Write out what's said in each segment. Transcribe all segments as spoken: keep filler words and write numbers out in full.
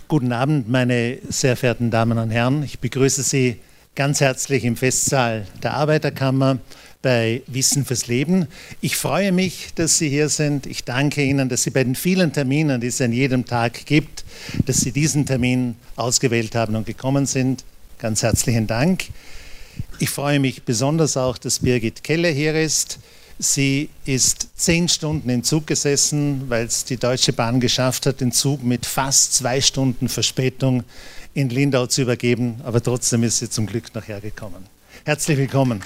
Guten Abend, meine sehr verehrten Damen und Herren. Ich begrüße Sie ganz herzlich im Festsaal der Arbeiterkammer bei Wissen fürs Leben. Ich freue mich, dass Sie hier sind. Ich danke Ihnen, dass Sie bei den vielen Terminen, die es an jedem Tag gibt, dass Sie diesen Termin ausgewählt haben und gekommen sind. Ganz herzlichen Dank. Ich freue mich besonders auch, dass Birgit Keller hier ist. Sie ist zehn Stunden im Zug gesessen, weil es die Deutsche Bahn geschafft hat, den Zug mit fast zwei Stunden Verspätung in Lindau zu übergeben. Aber trotzdem ist sie zum Glück noch hergekommen. Herzlich willkommen.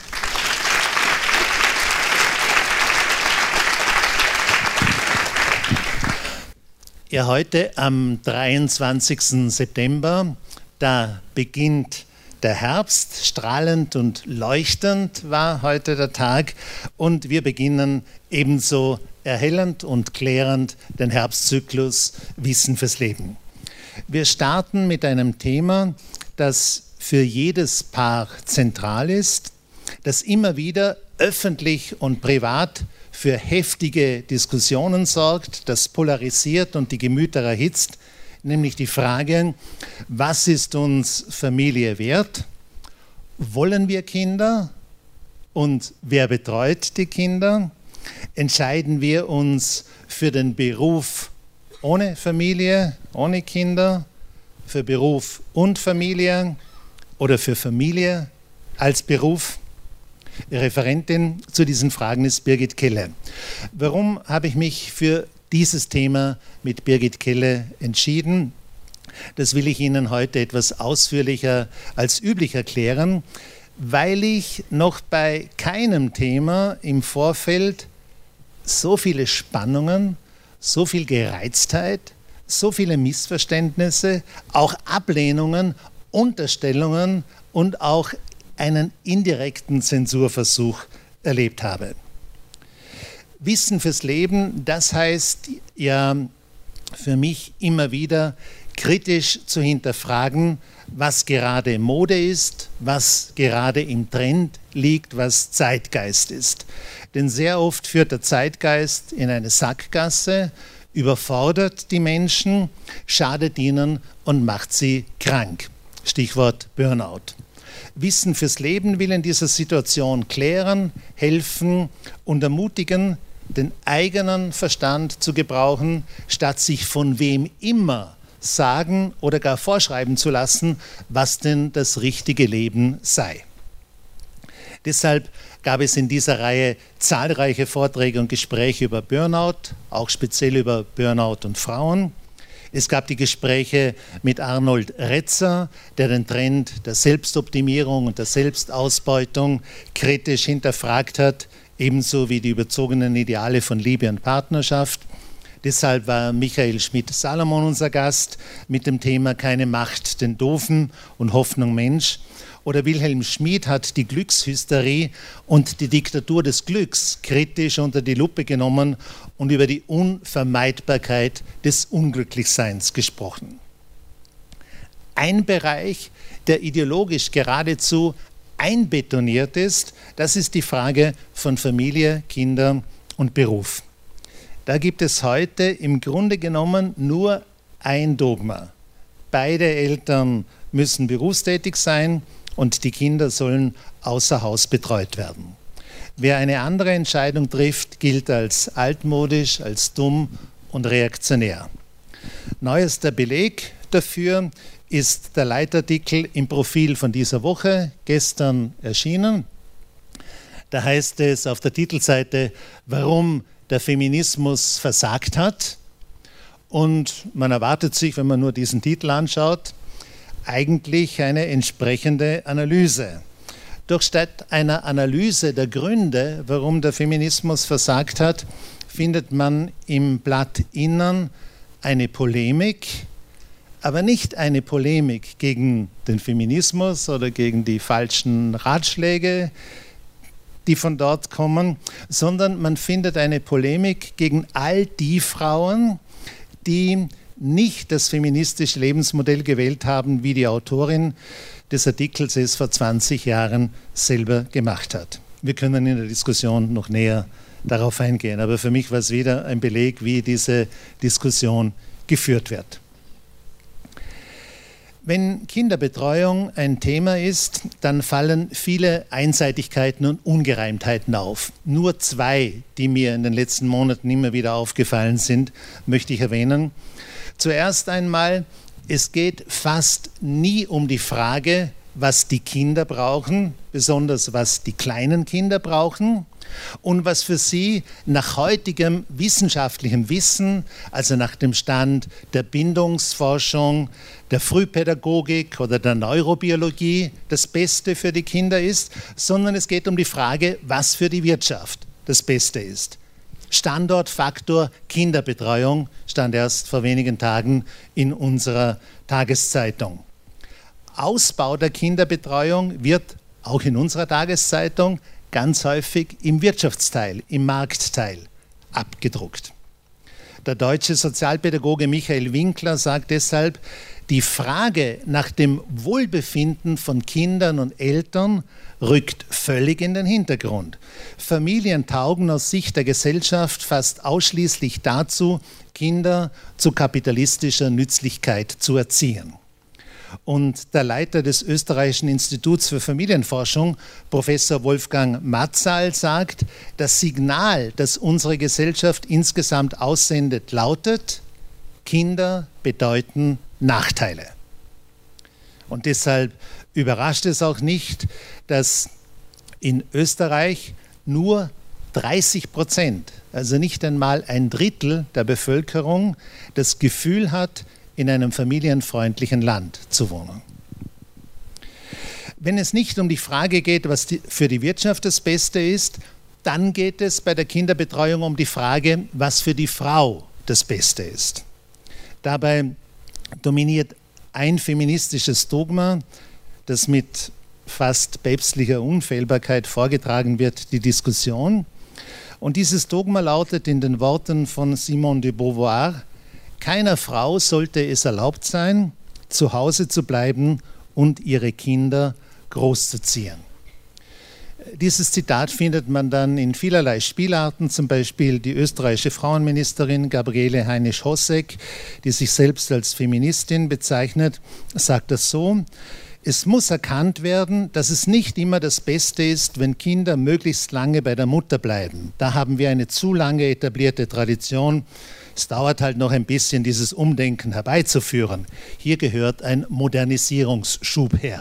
Ja, heute am dreiundzwanzigsten September, da beginnt der Herbst. Strahlend und leuchtend war heute der Tag und wir beginnen ebenso erhellend und klärend den Herbstzyklus Wissen fürs Leben. Wir starten mit einem Thema, das für jedes Paar zentral ist, das immer wieder öffentlich und privat für heftige Diskussionen sorgt, das polarisiert und die Gemüter erhitzt, nämlich die Frage, was ist uns Familie wert? Wollen wir Kinder? Und wer betreut die Kinder? Entscheiden wir uns für den Beruf ohne Familie, ohne Kinder, für Beruf und Familie oder für Familie als Beruf? Referentin zu diesen Fragen ist Birgit Keller. Warum habe ich mich für dieses Thema mit Birgit Keller entschieden? Das will ich Ihnen heute etwas ausführlicher als üblich erklären, weil ich noch bei keinem Thema im Vorfeld so viele Spannungen, so viel Gereiztheit, so viele Missverständnisse, auch Ablehnungen, Unterstellungen und auch einen indirekten Zensurversuch erlebt habe. Wissen fürs Leben, das heißt ja für mich immer wieder kritisch zu hinterfragen, was gerade Mode ist, was gerade im Trend liegt, was Zeitgeist ist. Denn sehr oft führt der Zeitgeist in eine Sackgasse, überfordert die Menschen, schadet ihnen und macht sie krank. Stichwort Burnout. Wissen fürs Leben will in dieser Situation klären, helfen und ermutigen, den eigenen Verstand zu gebrauchen, statt sich von wem immer sagen oder gar vorschreiben zu lassen, was denn das richtige Leben sei. Deshalb gab es in dieser Reihe zahlreiche Vorträge und Gespräche über Burnout, auch speziell über Burnout und Frauen. Es gab die Gespräche mit Arnold Retzer, der den Trend der Selbstoptimierung und der Selbstausbeutung kritisch hinterfragt hat, ebenso wie die überzogenen Ideale von Liebe und Partnerschaft. Deshalb war Michael Schmidt-Salomon unser Gast mit dem Thema Keine Macht den Doofen und Hoffnung Mensch. Oder Wilhelm Schmid hat die Glückshysterie und die Diktatur des Glücks kritisch unter die Lupe genommen und über die Unvermeidbarkeit des Unglücklichseins gesprochen. Ein Bereich, der ideologisch geradezu einbetoniert ist, das ist die Frage von Familie, Kinder und Beruf. Da gibt es heute im Grunde genommen nur ein Dogma. Beide Eltern müssen berufstätig sein und die Kinder sollen außer Haus betreut werden. Wer eine andere Entscheidung trifft, gilt als altmodisch, als dumm und reaktionär. Neuester Beleg dafür ist der Leitartikel im Profil von dieser Woche, gestern erschienen. Da heißt es auf der Titelseite, warum der Feminismus versagt hat. Und man erwartet sich, wenn man nur diesen Titel anschaut, eigentlich eine entsprechende Analyse. Doch statt einer Analyse der Gründe, warum der Feminismus versagt hat, findet man im Blatt Innern eine Polemik, aber nicht eine Polemik gegen den Feminismus oder gegen die falschen Ratschläge, die von dort kommen, sondern man findet eine Polemik gegen all die Frauen, die nicht das feministische Lebensmodell gewählt haben, wie die Autorin des Artikels es vor zwanzig Jahren selber gemacht hat. Wir können in der Diskussion noch näher darauf eingehen, aber für mich war es wieder ein Beleg, wie diese Diskussion geführt wird. Wenn Kinderbetreuung ein Thema ist, dann fallen viele Einseitigkeiten und Ungereimtheiten auf. Nur zwei, die mir in den letzten Monaten immer wieder aufgefallen sind, möchte ich erwähnen. Zuerst einmal, es geht fast nie um die Frage, was die Kinder brauchen, besonders was die kleinen Kinder brauchen und was für sie nach heutigem wissenschaftlichem Wissen, also nach dem Stand der Bindungsforschung, der Frühpädagogik oder der Neurobiologie das Beste für die Kinder ist, sondern es geht um die Frage, was für die Wirtschaft das Beste ist. Standortfaktor Kinderbetreuung stand erst vor wenigen Tagen in unserer Tageszeitung. Ausbau der Kinderbetreuung wird auch in unserer Tageszeitung ganz häufig im Wirtschaftsteil, im Marktteil abgedruckt. Der deutsche Sozialpädagoge Michael Winkler sagt deshalb, die Frage nach dem Wohlbefinden von Kindern und Eltern rückt völlig in den Hintergrund. Familien taugen aus Sicht der Gesellschaft fast ausschließlich dazu, Kinder zu kapitalistischer Nützlichkeit zu erziehen. Und der Leiter des Österreichischen Instituts für Familienforschung, Professor Wolfgang Matzal, sagt, das Signal, das unsere Gesellschaft insgesamt aussendet, lautet, Kinder bedeuten Nachteile. Und deshalb überrascht es auch nicht, dass in Österreich nur dreißig Prozent, also nicht einmal ein Drittel der Bevölkerung, das Gefühl hat, in einem familienfreundlichen Land zu wohnen. Wenn es nicht um die Frage geht, was die, für die Wirtschaft das Beste ist, dann geht es bei der Kinderbetreuung um die Frage, was für die Frau das Beste ist. Dabei dominiert ein feministisches Dogma, das mit fast päpstlicher Unfehlbarkeit vorgetragen wird, die Diskussion. Und dieses Dogma lautet in den Worten von Simone de Beauvoir: Keiner Frau sollte es erlaubt sein, zu Hause zu bleiben und ihre Kinder großzuziehen. Dieses Zitat findet man dann in vielerlei Spielarten, zum Beispiel die österreichische Frauenministerin Gabriele Heinisch-Hosek, die sich selbst als Feministin bezeichnet, sagt das so: Es muss erkannt werden, dass es nicht immer das Beste ist, wenn Kinder möglichst lange bei der Mutter bleiben. Da haben wir eine zu lange etablierte Tradition. Es dauert halt noch ein bisschen, dieses Umdenken herbeizuführen. Hier gehört ein Modernisierungsschub her.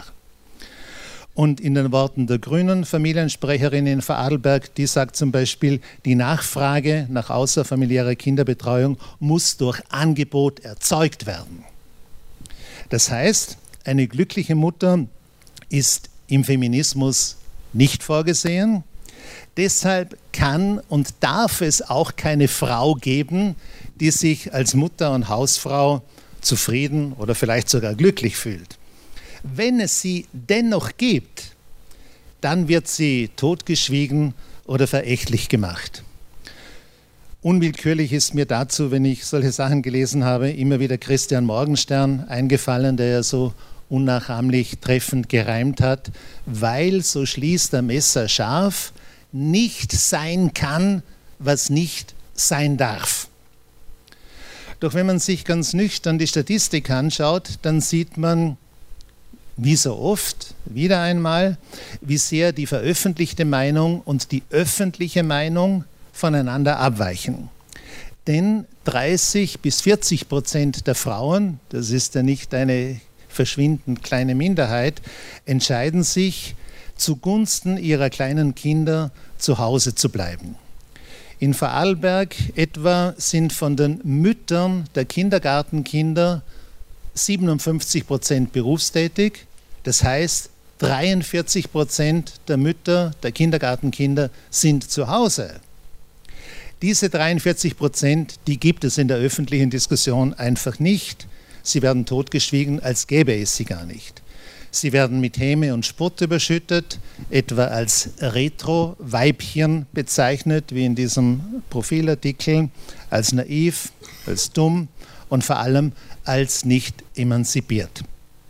Und in den Worten der grünen Familiensprecherin in Vorarlberg, die sagt zum Beispiel, die Nachfrage nach außerfamiliärer Kinderbetreuung muss durch Angebot erzeugt werden. Das heißt, eine glückliche Mutter ist im Feminismus nicht vorgesehen. Deshalb kann und darf es auch keine Frau geben, die sich als Mutter und Hausfrau zufrieden oder vielleicht sogar glücklich fühlt. Wenn es sie dennoch gibt, dann wird sie totgeschwiegen oder verächtlich gemacht. Unwillkürlich ist mir dazu, wenn ich solche Sachen gelesen habe, immer wieder Christian Morgenstern eingefallen, der ja so unnachahmlich treffend gereimt hat, weil, so schließt er messerscharf, nicht sein kann, was nicht sein darf. Doch wenn man sich ganz nüchtern die Statistik anschaut, dann sieht man, wie so oft, wieder einmal, wie sehr die veröffentlichte Meinung und die öffentliche Meinung voneinander abweichen. Denn dreißig bis vierzig Prozent der Frauen, das ist ja nicht eine verschwindend kleine Minderheit, entscheiden sich, zugunsten ihrer kleinen Kinder zu Hause zu bleiben. In Vorarlberg etwa sind von den Müttern der Kindergartenkinder siebenundfünfzig Prozent berufstätig. Das heißt, dreiundvierzig Prozent der Mütter der Kindergartenkinder sind zu Hause. Diese dreiundvierzig Prozent, die gibt es in der öffentlichen Diskussion einfach nicht. Sie werden totgeschwiegen, als gäbe es sie gar nicht. Sie werden mit Häme und Spott überschüttet, etwa als Retro-Weibchen bezeichnet, wie in diesem Profilartikel, als naiv, als dumm und vor allem als nicht emanzipiert.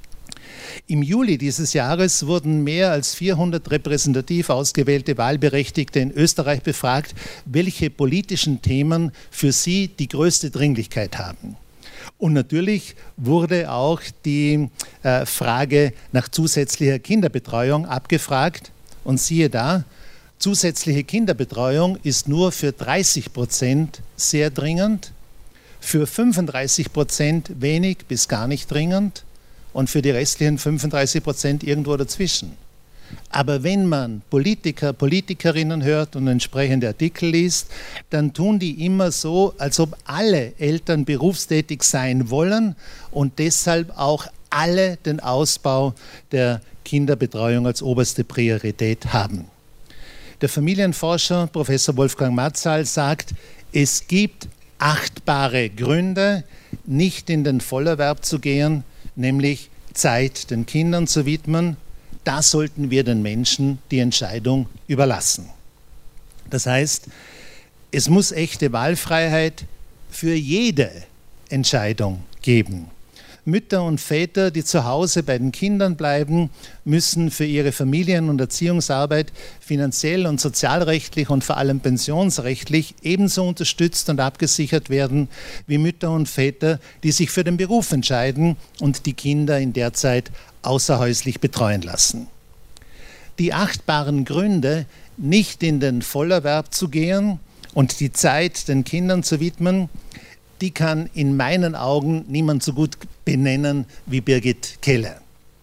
Im Juli dieses Jahres wurden mehr als vierhundert repräsentativ ausgewählte Wahlberechtigte in Österreich befragt, welche politischen Themen für sie die größte Dringlichkeit haben. Und natürlich wurde auch die äh, Frage nach zusätzlicher Kinderbetreuung abgefragt. Und siehe da, zusätzliche Kinderbetreuung ist nur für dreißig Prozent sehr dringend, für fünfunddreißig Prozent wenig bis gar nicht dringend und für die restlichen fünfunddreißig Prozent irgendwo dazwischen. Aber wenn man Politiker, Politikerinnen hört und entsprechende Artikel liest, dann tun die immer so, als ob alle Eltern berufstätig sein wollen und deshalb auch alle den Ausbau der Kinderbetreuung als oberste Priorität haben. Der Familienforscher Professor Wolfgang Matzal sagt, es gibt achtbare Gründe, nicht in den Vollerwerb zu gehen, nämlich Zeit den Kindern zu widmen. Da sollten wir den Menschen die Entscheidung überlassen. Das heißt, es muss echte Wahlfreiheit für jede Entscheidung geben. Mütter und Väter, die zu Hause bei den Kindern bleiben, müssen für ihre Familien- und Erziehungsarbeit finanziell und sozialrechtlich und vor allem pensionsrechtlich ebenso unterstützt und abgesichert werden wie Mütter und Väter, die sich für den Beruf entscheiden und die Kinder in der Zeit außerhäuslich betreuen lassen. Die achtbaren Gründe, nicht in den Vollerwerb zu gehen und die Zeit den Kindern zu widmen, die kann in meinen Augen niemand so gut benennen wie Birgit Keller.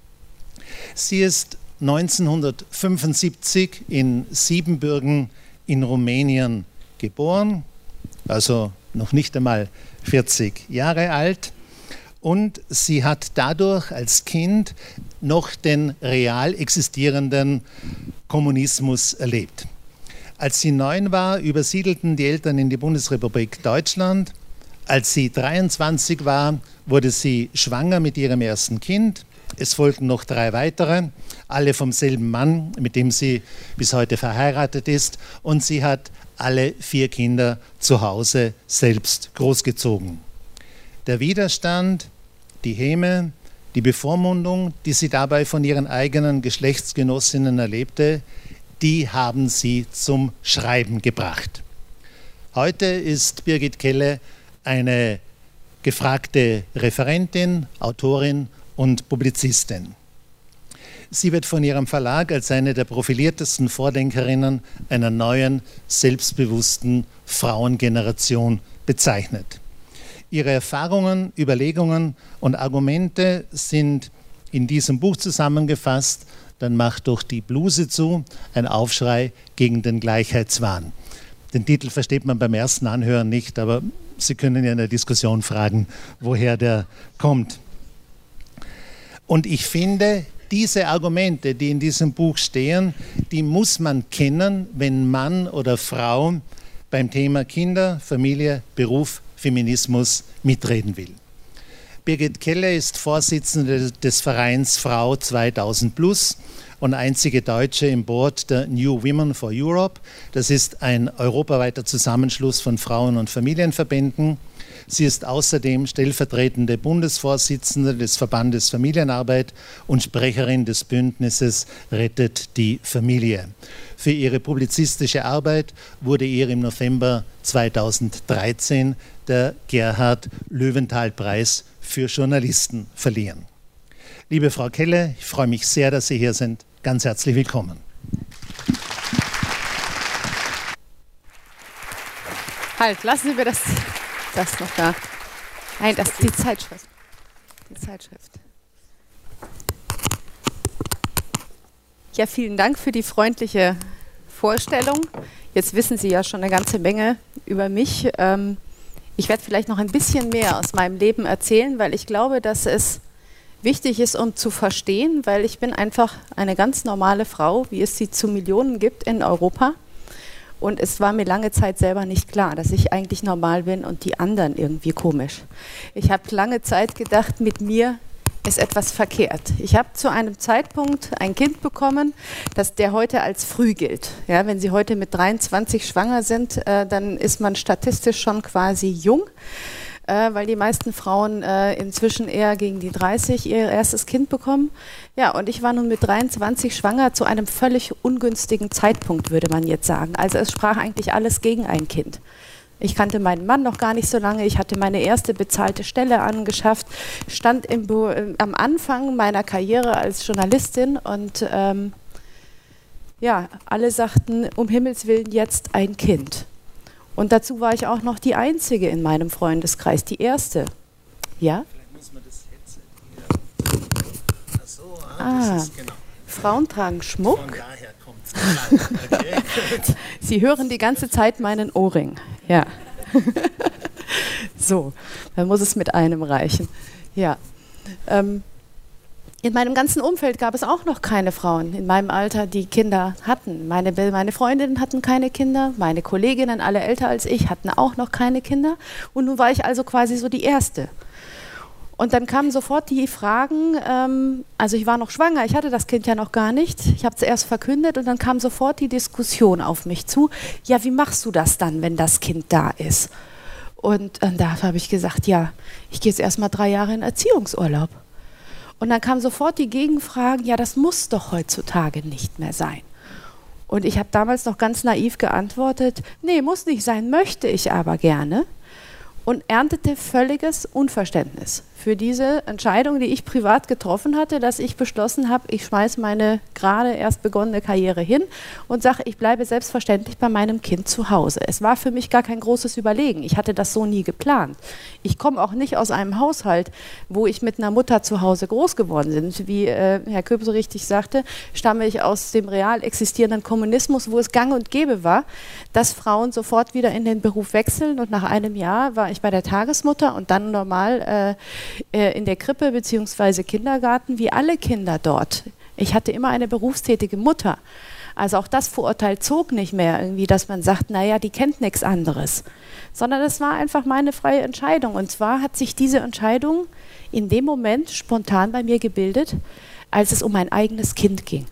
Sie ist neunzehnhundertfünfundsiebzig in Siebenbürgen in Rumänien geboren, also noch nicht einmal vierzig Jahre alt. Und sie hat dadurch als Kind noch den real existierenden Kommunismus erlebt. Als sie neun war, übersiedelten die Eltern in die Bundesrepublik Deutschland. Als sie dreiundzwanzig war, wurde sie schwanger mit ihrem ersten Kind. Es folgten noch drei weitere, alle vom selben Mann, mit dem sie bis heute verheiratet ist. Und sie hat alle vier Kinder zu Hause selbst großgezogen. Der Widerstand, die Häme, die Bevormundung, die sie dabei von ihren eigenen Geschlechtsgenossinnen erlebte, die haben sie zum Schreiben gebracht. Heute ist Birgit Keller eine gefragte Referentin, Autorin und Publizistin. Sie wird von ihrem Verlag als eine der profiliertesten Vordenkerinnen einer neuen, selbstbewussten Frauengeneration bezeichnet. Ihre Erfahrungen, Überlegungen und Argumente sind in diesem Buch zusammengefasst. Dann macht doch die Bluse zu, ein Aufschrei gegen den Gleichheitswahn. Den Titel versteht man beim ersten Anhören nicht, aber Sie können ja in der Diskussion fragen, woher der kommt. Und ich finde, diese Argumente, die in diesem Buch stehen, die muss man kennen, wenn Mann oder Frau beim Thema Kinder, Familie, Beruf, Feminismus mitreden will. Birgit Keller ist Vorsitzende des Vereins Frau zweitausend plus und einzige Deutsche im Board der New Women for Europe. Das ist ein europaweiter Zusammenschluss von Frauen- und Familienverbänden. Sie ist außerdem stellvertretende Bundesvorsitzende des Verbandes Familienarbeit und Sprecherin des Bündnisses Rettet die Familie. Für ihre publizistische Arbeit wurde ihr im November zweitausenddreizehn der Gerhard Löwenthal-Preis für Journalisten verliehen. Liebe Frau Keller, ich freue mich sehr, dass Sie hier sind. Ganz herzlich willkommen. Halt, lassen Sie mir das, das noch da. Nein, das ist die Zeitschrift. Die Zeitschrift. Ja, vielen Dank für die freundliche Vorstellung. Jetzt wissen Sie ja schon eine ganze Menge über mich. Ähm, ich werde vielleicht noch ein bisschen mehr aus meinem Leben erzählen, weil ich glaube, dass es wichtig ist, um zu verstehen, weil ich bin einfach eine ganz normale Frau, wie es sie zu Millionen gibt in Europa. Und es war mir lange Zeit selber nicht klar, dass ich eigentlich normal bin und die anderen irgendwie komisch. Ich habe lange Zeit gedacht, mit mir ist etwas verkehrt. Ich habe zu einem Zeitpunkt ein Kind bekommen, das der heute als früh gilt. Ja, wenn Sie heute mit dreiundzwanzig schwanger sind, äh, dann ist man statistisch schon quasi jung, äh, weil die meisten Frauen äh, inzwischen eher gegen die dreißig ihr erstes Kind bekommen. Ja, und ich war nun mit dreiundzwanzig schwanger zu einem völlig ungünstigen Zeitpunkt, würde man jetzt sagen. Also es sprach eigentlich alles gegen ein Kind. Ich kannte meinen Mann noch gar nicht so lange. Ich hatte meine erste bezahlte Stelle angeschafft, stand im Bo- äh, am Anfang meiner Karriere als Journalistin und ähm, ja, alle sagten, um Himmels Willen jetzt ein Kind. Und dazu war ich auch noch die Einzige in meinem Freundeskreis, die erste. Ja? Vielleicht muss man das Headset hier. Ach so, ah, Ah, das ist genau. Frauen tragen Schmuck. Von daher kommt es. Okay. Sie hören die ganze Zeit meinen Ohrring. Ja. So, dann muss es mit einem reichen. Ja. Ähm, in meinem ganzen Umfeld gab es auch noch keine Frauen in meinem Alter, die Kinder hatten. Meine, meine Freundinnen hatten keine Kinder, meine Kolleginnen, alle älter als ich, hatten auch noch keine Kinder. Und nun war ich also quasi so die Erste. Und dann kamen sofort die Fragen, ähm, also ich war noch schwanger, ich hatte das Kind ja noch gar nicht, ich habe es erst verkündet und dann kam sofort die Diskussion auf mich zu, ja, wie machst du das dann, wenn das Kind da ist? Und äh, da habe ich gesagt, ja, ich gehe jetzt erst mal drei Jahre in Erziehungsurlaub. Und dann kam sofort die Gegenfrage, ja, das muss doch heutzutage nicht mehr sein. Und ich habe damals noch ganz naiv geantwortet, nee, muss nicht sein, möchte ich aber gerne. Und erntete völliges Unverständnis für diese Entscheidung, die ich privat getroffen hatte, dass ich beschlossen habe, ich schmeiße meine gerade erst begonnene Karriere hin und sage, ich bleibe selbstverständlich bei meinem Kind zu Hause. Es war für mich gar kein großes Überlegen. Ich hatte das so nie geplant. Ich komme auch nicht aus einem Haushalt, wo ich mit einer Mutter zu Hause groß geworden bin. Wie äh, Herr Köpp so richtig sagte, stamme ich aus dem real existierenden Kommunismus, wo es gang und gäbe war, dass Frauen sofort wieder in den Beruf wechseln. Und nach einem Jahr war ich bei der Tagesmutter und dann normal äh, in der Krippe bzw. Kindergarten, wie alle Kinder dort. Ich hatte immer eine berufstätige Mutter. Also auch das Vorurteil zog nicht mehr irgendwie, dass man sagt, naja, die kennt nichts anderes. Sondern es war einfach meine freie Entscheidung. Und zwar hat sich diese Entscheidung in dem Moment spontan bei mir gebildet, als es um mein eigenes Kind ging.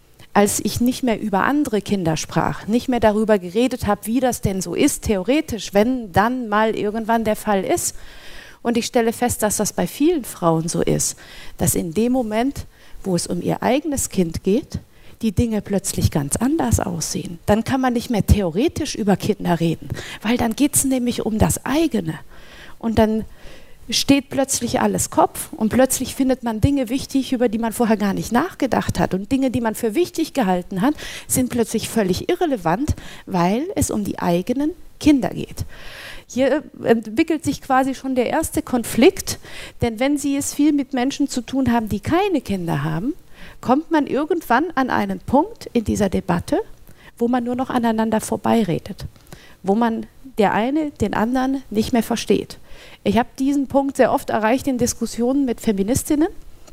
Als ich nicht mehr über andere Kinder sprach, nicht mehr darüber geredet habe, wie das denn so ist, theoretisch, wenn dann mal irgendwann der Fall ist. Und ich stelle fest, dass das bei vielen Frauen so ist, dass in dem Moment, wo es um ihr eigenes Kind geht, die Dinge plötzlich ganz anders aussehen. Dann kann man nicht mehr theoretisch über Kinder reden, weil dann geht es nämlich um das eigene. Und dann steht plötzlich alles Kopf und plötzlich findet man Dinge wichtig, über die man vorher gar nicht nachgedacht hat. Und Dinge, die man für wichtig gehalten hat, sind plötzlich völlig irrelevant, weil es um die eigenen Kinder geht. Hier entwickelt sich quasi schon der erste Konflikt, denn wenn Sie es viel mit Menschen zu tun haben, die keine Kinder haben, kommt man irgendwann an einen Punkt in dieser Debatte, wo man nur noch aneinander vorbeiredet, wo man der eine den anderen nicht mehr versteht. Ich habe diesen Punkt sehr oft erreicht in Diskussionen mit Feministinnen,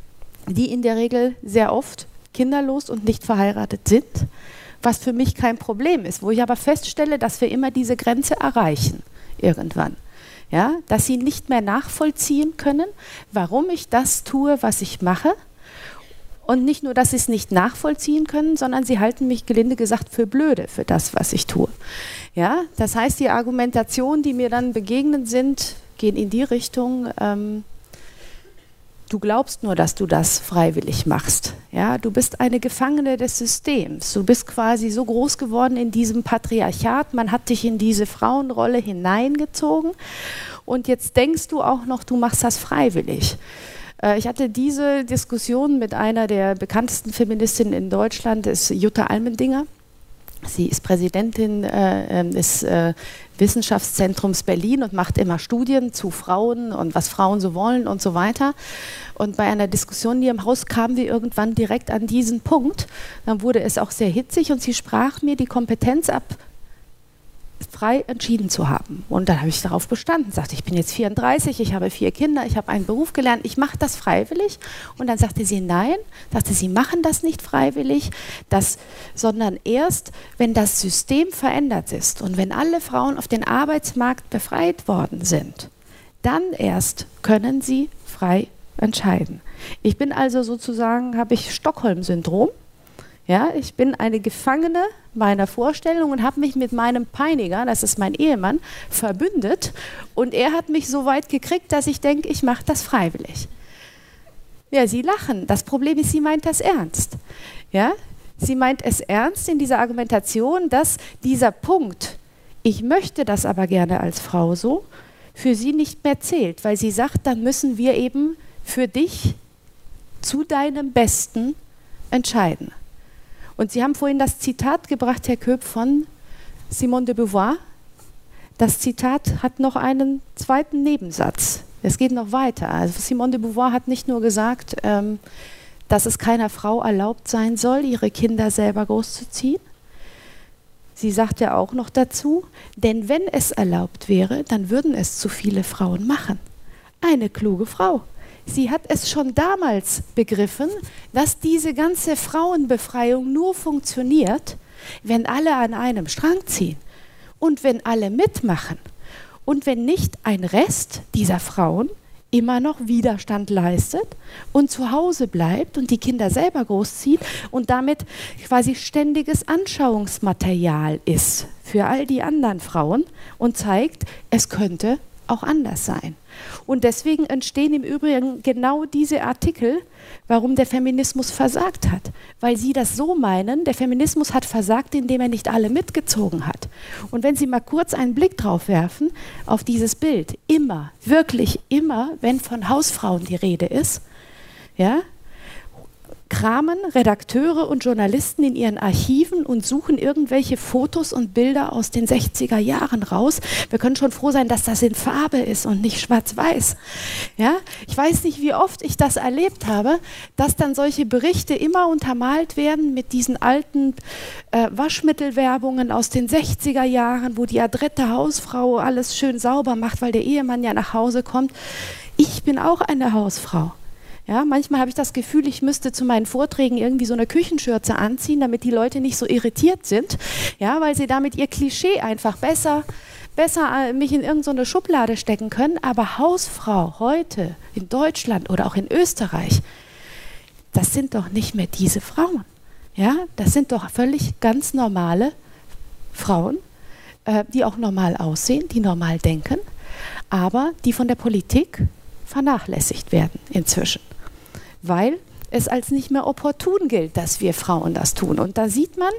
die in der Regel sehr oft kinderlos und nicht verheiratet sind, was für mich kein Problem ist, wo ich aber feststelle, dass wir immer diese Grenze erreichen. Irgendwann, ja, dass sie nicht mehr nachvollziehen können, warum ich das tue, was ich mache. Und nicht nur, dass sie es nicht nachvollziehen können, sondern sie halten mich gelinde gesagt für blöde für das, was ich tue. Ja, das heißt, die Argumentationen, die mir dann begegnen sind, gehen in die Richtung, ähm, du glaubst nur, dass du das freiwillig machst. Ja, du bist eine Gefangene des Systems. Du bist quasi so groß geworden in diesem Patriarchat. Man hat dich in diese Frauenrolle hineingezogen. Und jetzt denkst du auch noch, du machst das freiwillig. Äh, ich hatte diese Diskussion mit einer der bekanntesten Feministinnen in Deutschland, ist Jutta Almendinger. Sie ist Präsidentin äh, des äh, Wissenschaftszentrums Berlin und macht immer Studien zu Frauen und was Frauen so wollen und so weiter. Und bei einer Diskussion hier im Haus kamen wir irgendwann direkt an diesen Punkt. Dann wurde es auch sehr hitzig und sie sprach mir die Kompetenz ab, frei entschieden zu haben. Und dann habe ich darauf bestanden, sagte, ich bin jetzt vierunddreißig, ich habe vier Kinder, ich habe einen Beruf gelernt, ich mache das freiwillig. Und dann sagte sie, nein, sagte sie, machen das nicht freiwillig, das, sondern erst, wenn das System verändert ist und wenn alle Frauen auf den Arbeitsmarkt befreit worden sind, dann erst können sie frei entscheiden. Ich bin also sozusagen, habe ich Stockholm-Syndrom. Ja, ich bin eine Gefangene meiner Vorstellung und habe mich mit meinem Peiniger, das ist mein Ehemann, verbündet. Und er hat mich so weit gekriegt, dass ich denke, ich mache das freiwillig. Ja, Sie lachen. Das Problem ist, sie meint das ernst. Ja, sie meint es ernst in dieser Argumentation, dass dieser Punkt Ich möchte das aber gerne als Frau so, für sie nicht mehr zählt, weil sie sagt, dann müssen wir eben für dich zu deinem Besten entscheiden. Und Sie haben vorhin das Zitat gebracht, Herr Köp, von Simone de Beauvoir. Das Zitat hat noch einen zweiten Nebensatz. Es geht noch weiter. Also Simone de Beauvoir hat nicht nur gesagt, ähm, dass es keiner Frau erlaubt sein soll, ihre Kinder selber großzuziehen. Sie sagte auch noch dazu, denn wenn es erlaubt wäre, dann würden es zu viele Frauen machen. Eine kluge Frau. Sie hat es schon damals begriffen, dass diese ganze Frauenbefreiung nur funktioniert, wenn alle an einem Strang ziehen und wenn alle mitmachen und wenn nicht ein Rest dieser Frauen immer noch Widerstand leistet und zu Hause bleibt und die Kinder selber großzieht und damit quasi ständiges Anschauungsmaterial ist für all die anderen Frauen und zeigt, es könnte auch anders sein. Und deswegen entstehen im Übrigen genau diese Artikel, warum der Feminismus versagt hat. Weil sie das so meinen, der Feminismus hat versagt, indem er nicht alle mitgezogen hat. Und wenn Sie mal kurz einen Blick drauf werfen, auf dieses Bild, immer, wirklich immer, wenn von Hausfrauen die Rede ist, ja, kramen Redakteure und Journalisten in ihren Archiven und suchen irgendwelche Fotos und Bilder aus den sechziger Jahren raus. Wir können schon froh sein, dass das in Farbe ist und nicht schwarz-weiß. Ja? Ich weiß nicht, wie oft ich das erlebt habe, dass dann solche Berichte immer untermalt werden mit diesen alten äh, Waschmittelwerbungen aus den sechziger Jahren, wo die adrette Hausfrau alles schön sauber macht, weil der Ehemann ja nach Hause kommt. Ich bin auch eine Hausfrau. Ja, manchmal habe ich das Gefühl, ich müsste zu meinen Vorträgen irgendwie so eine Küchenschürze anziehen, damit die Leute nicht so irritiert sind, ja, weil sie damit ihr Klischee einfach besser, besser mich in irgendeine Schublade stecken können. Aber Hausfrau heute in Deutschland oder auch in Österreich, das sind doch nicht mehr diese Frauen. Ja, das sind doch völlig ganz normale Frauen, äh, die auch normal aussehen, die normal denken, aber die von der Politik vernachlässigt werden inzwischen, weil es als nicht mehr opportun gilt, dass wir Frauen das tun. Und da sieht man,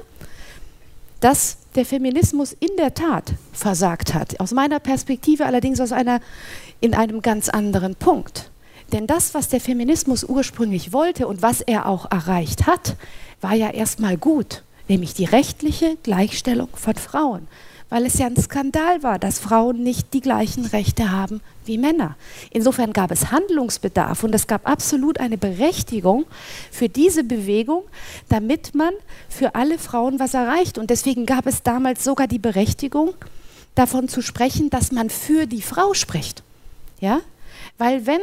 dass der Feminismus in der Tat versagt hat. Aus meiner Perspektive allerdings aus einer, in einem ganz anderen Punkt. Denn das, was der Feminismus ursprünglich wollte und was er auch erreicht hat, war ja erstmal gut, nämlich die rechtliche Gleichstellung von Frauen. Weil es ja ein Skandal war, dass Frauen nicht die gleichen Rechte haben wie Männer. Insofern gab es Handlungsbedarf und es gab absolut eine Berechtigung für diese Bewegung, damit man für alle Frauen was erreicht. Und deswegen gab es damals sogar die Berechtigung, davon zu sprechen, dass man für die Frau spricht. Ja? Weil wenn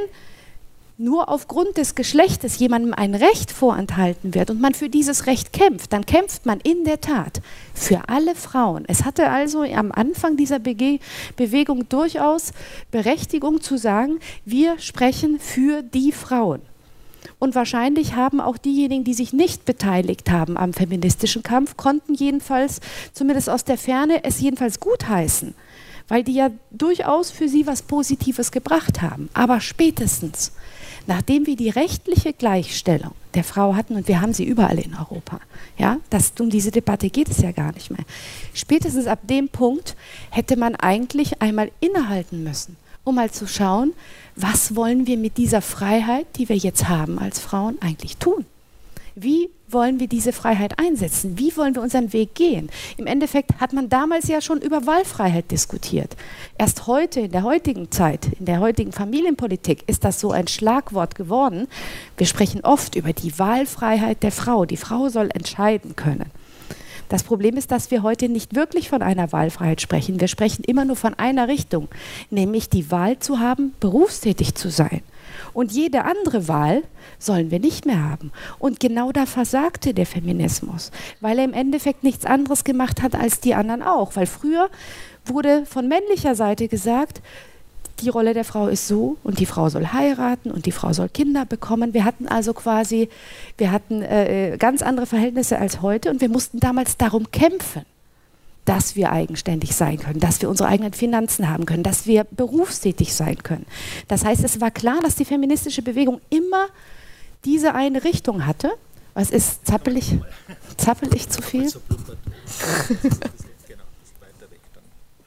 nur aufgrund des Geschlechtes jemandem ein Recht vorenthalten wird und man für dieses Recht kämpft, dann kämpft man in der Tat für alle Frauen. Es hatte also am Anfang dieser Bege- Bewegung durchaus Berechtigung zu sagen, wir sprechen für die Frauen. Und wahrscheinlich haben auch diejenigen, die sich nicht beteiligt haben am feministischen Kampf, konnten jedenfalls, zumindest aus der Ferne, es jedenfalls gutheißen, weil die ja durchaus für sie was Positives gebracht haben. Aber spätestens, nachdem wir die rechtliche Gleichstellung der Frau hatten, und wir haben sie überall in Europa, ja, das, um diese Debatte geht es ja gar nicht mehr, spätestens ab dem Punkt hätte man eigentlich einmal innehalten müssen, um mal zu schauen, was wollen wir mit dieser Freiheit, die wir jetzt haben als Frauen, eigentlich tun? Wie wollen wir diese Freiheit einsetzen? Wie wollen wir unseren Weg gehen? Im Endeffekt hat man damals ja schon über Wahlfreiheit diskutiert. Erst heute, in der heutigen Zeit, in der heutigen Familienpolitik, ist das so ein Schlagwort geworden. Wir sprechen oft über die Wahlfreiheit der Frau. Die Frau soll entscheiden können. Das Problem ist, dass wir heute nicht wirklich von einer Wahlfreiheit sprechen. Wir sprechen immer nur von einer Richtung, nämlich die Wahl zu haben, berufstätig zu sein. Und jede andere Wahl sollen wir nicht mehr haben. Und genau da versagte der Feminismus, weil er im Endeffekt nichts anderes gemacht hat als die anderen auch. Weil früher wurde von männlicher Seite gesagt, die Rolle der Frau ist so und die Frau soll heiraten und die Frau soll Kinder bekommen. Wir hatten also quasi, wir hatten äh, ganz andere Verhältnisse als heute und wir mussten damals darum kämpfen, dass wir eigenständig sein können, dass wir unsere eigenen Finanzen haben können, dass wir berufstätig sein können. Das heißt, es war klar, dass die feministische Bewegung immer diese eine Richtung hatte. Was ist zappelig? Zappelig zu viel?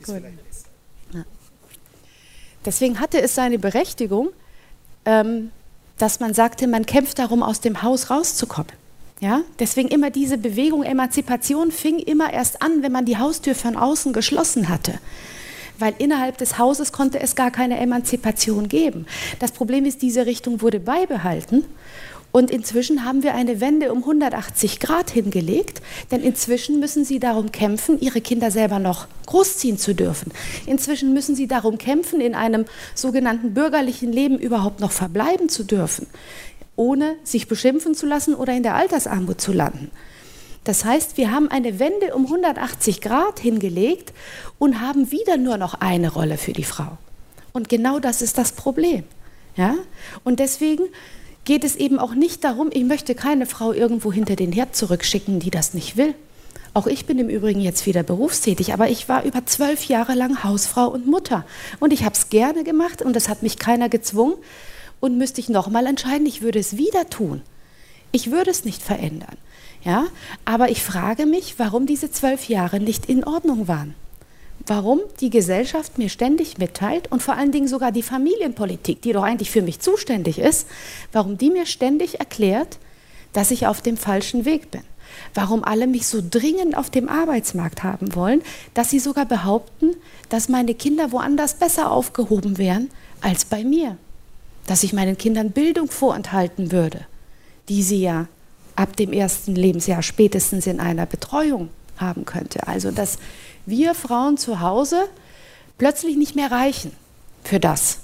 ist Gut. vielleicht besser. Ja. Deswegen hatte es seine Berechtigung, ähm, dass man sagte, man kämpft darum, aus dem Haus rauszukommen. Ja? Deswegen immer diese Bewegung, Emanzipation fing immer erst an, wenn man die Haustür von außen geschlossen hatte. Weil innerhalb des Hauses konnte es gar keine Emanzipation geben. Das Problem ist, diese Richtung wurde beibehalten. Und inzwischen haben wir eine Wende um hundertachtzig Grad hingelegt, denn inzwischen müssen sie darum kämpfen, ihre Kinder selber noch großziehen zu dürfen. Inzwischen müssen sie darum kämpfen, in einem sogenannten bürgerlichen Leben überhaupt noch verbleiben zu dürfen, ohne sich beschimpfen zu lassen oder in der Altersarmut zu landen. Das heißt, wir haben eine Wende um hundertachtzig Grad hingelegt und haben wieder nur noch eine Rolle für die Frau. Und genau das ist das Problem. Ja? Und deswegen geht es eben auch nicht darum, ich möchte keine Frau irgendwo hinter den Herd zurückschicken, die das nicht will. Auch ich bin im Übrigen jetzt wieder berufstätig, aber ich war über zwölf Jahre lang Hausfrau und Mutter. Und ich habe es gerne gemacht und es hat mich keiner gezwungen. Und müsste ich nochmal entscheiden, ich würde es wieder tun. Ich würde es nicht verändern. Ja? Aber ich frage mich, warum diese zwölf Jahre nicht in Ordnung waren. Warum die Gesellschaft mir ständig mitteilt und vor allen Dingen sogar die Familienpolitik, die doch eigentlich für mich zuständig ist, warum die mir ständig erklärt, dass ich auf dem falschen Weg bin. Warum alle mich so dringend auf dem Arbeitsmarkt haben wollen, dass sie sogar behaupten, dass meine Kinder woanders besser aufgehoben wären als bei mir. Dass ich meinen Kindern Bildung vorenthalten würde, die sie ja ab dem ersten Lebensjahr spätestens in einer Betreuung haben könnte. Also dass wir Frauen zu Hause plötzlich nicht mehr reichen für das,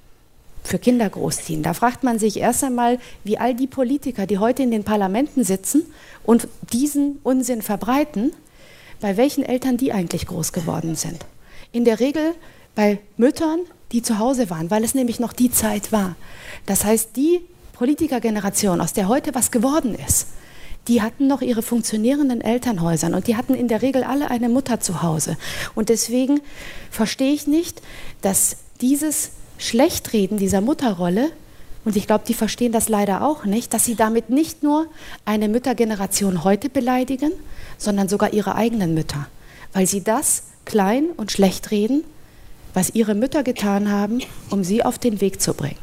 für Kinder großziehen. Da fragt man sich erst einmal, wie all die Politiker, die heute in den Parlamenten sitzen und diesen Unsinn verbreiten, bei welchen Eltern die eigentlich groß geworden sind. In der Regel bei Müttern, die zu Hause waren, weil es nämlich noch die Zeit war. Das heißt, die Politikergeneration, aus der heute was geworden ist, die hatten noch ihre funktionierenden Elternhäusern und die hatten in der Regel alle eine Mutter zu Hause. Und deswegen verstehe ich nicht, dass dieses Schlechtreden dieser Mutterrolle, und ich glaube, die verstehen das leider auch nicht, dass sie damit nicht nur eine Müttergeneration heute beleidigen, sondern sogar ihre eigenen Mütter. Weil sie das klein und schlecht reden, was ihre Mütter getan haben, um sie auf den Weg zu bringen.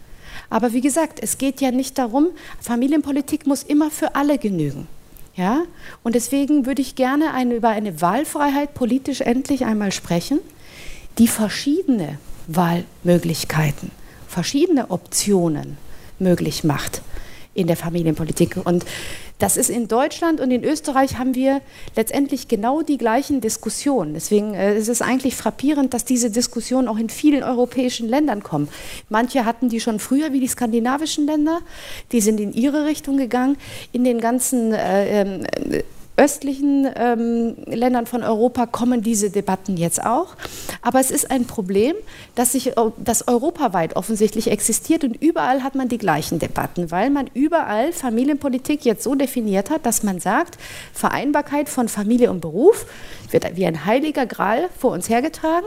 Aber wie gesagt, es geht ja nicht darum, Familienpolitik muss immer für alle genügen. Ja? Und deswegen würde ich gerne eine, über eine Wahlfreiheit politisch endlich einmal sprechen, die verschiedene Wahlmöglichkeiten, verschiedene Optionen möglich macht in der Familienpolitik. Und das ist in Deutschland und in Österreich haben wir letztendlich genau die gleichen Diskussionen. Deswegen äh, ist es eigentlich frappierend, dass diese Diskussionen auch in vielen europäischen Ländern kommen. Manche hatten die schon früher, wie die skandinavischen Länder. Die sind in ihre Richtung gegangen. In den ganzen äh, äh, östlichen ähm, Ländern von Europa kommen diese Debatten jetzt auch. Aber es ist ein Problem, das, sich, das europaweit offensichtlich existiert und überall hat man die gleichen Debatten, weil man überall Familienpolitik jetzt so definiert hat, dass man sagt, Vereinbarkeit von Familie und Beruf wird wie ein heiliger Gral vor uns hergetragen.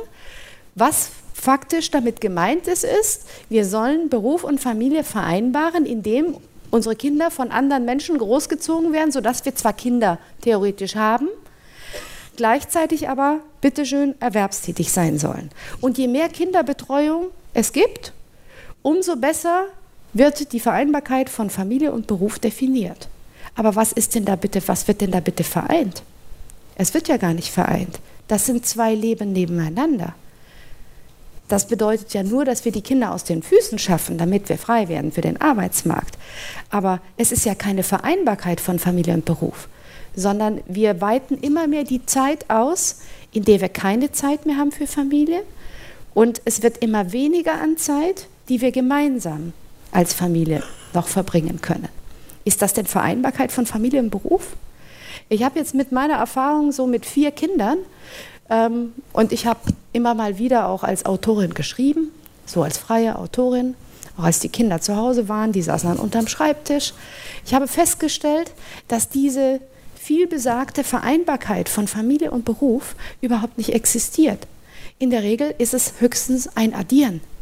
Was faktisch damit gemeint ist, ist, wir sollen Beruf und Familie vereinbaren, indem unsere Kinder von anderen Menschen großgezogen werden, sodass wir zwar Kinder theoretisch haben, gleichzeitig aber bitteschön erwerbstätig sein sollen. Und je mehr Kinderbetreuung es gibt, umso besser wird die Vereinbarkeit von Familie und Beruf definiert. Aber was ist denn da bitte, was wird denn da bitte vereint? Es wird ja gar nicht vereint. Das sind zwei Leben nebeneinander. Das bedeutet ja nur, dass wir die Kinder aus den Füßen schaffen, damit wir frei werden für den Arbeitsmarkt. Aber es ist ja keine Vereinbarkeit von Familie und Beruf, sondern wir weiten immer mehr die Zeit aus, in der wir keine Zeit mehr haben für Familie. Und es wird immer weniger an Zeit, die wir gemeinsam als Familie noch verbringen können. Ist das denn Vereinbarkeit von Familie und Beruf? Ich habe jetzt mit meiner Erfahrung so mit vier Kindern, ähm, und ich habe immer mal wieder auch als Autorin geschrieben, so als freie Autorin, auch als die Kinder zu Hause waren, die saßen dann unterm Schreibtisch. Ich habe festgestellt, dass diese vielbesagte Vereinbarkeit von Familie und Beruf überhaupt nicht existiert. In der Regel ist es höchstens ein Addieren.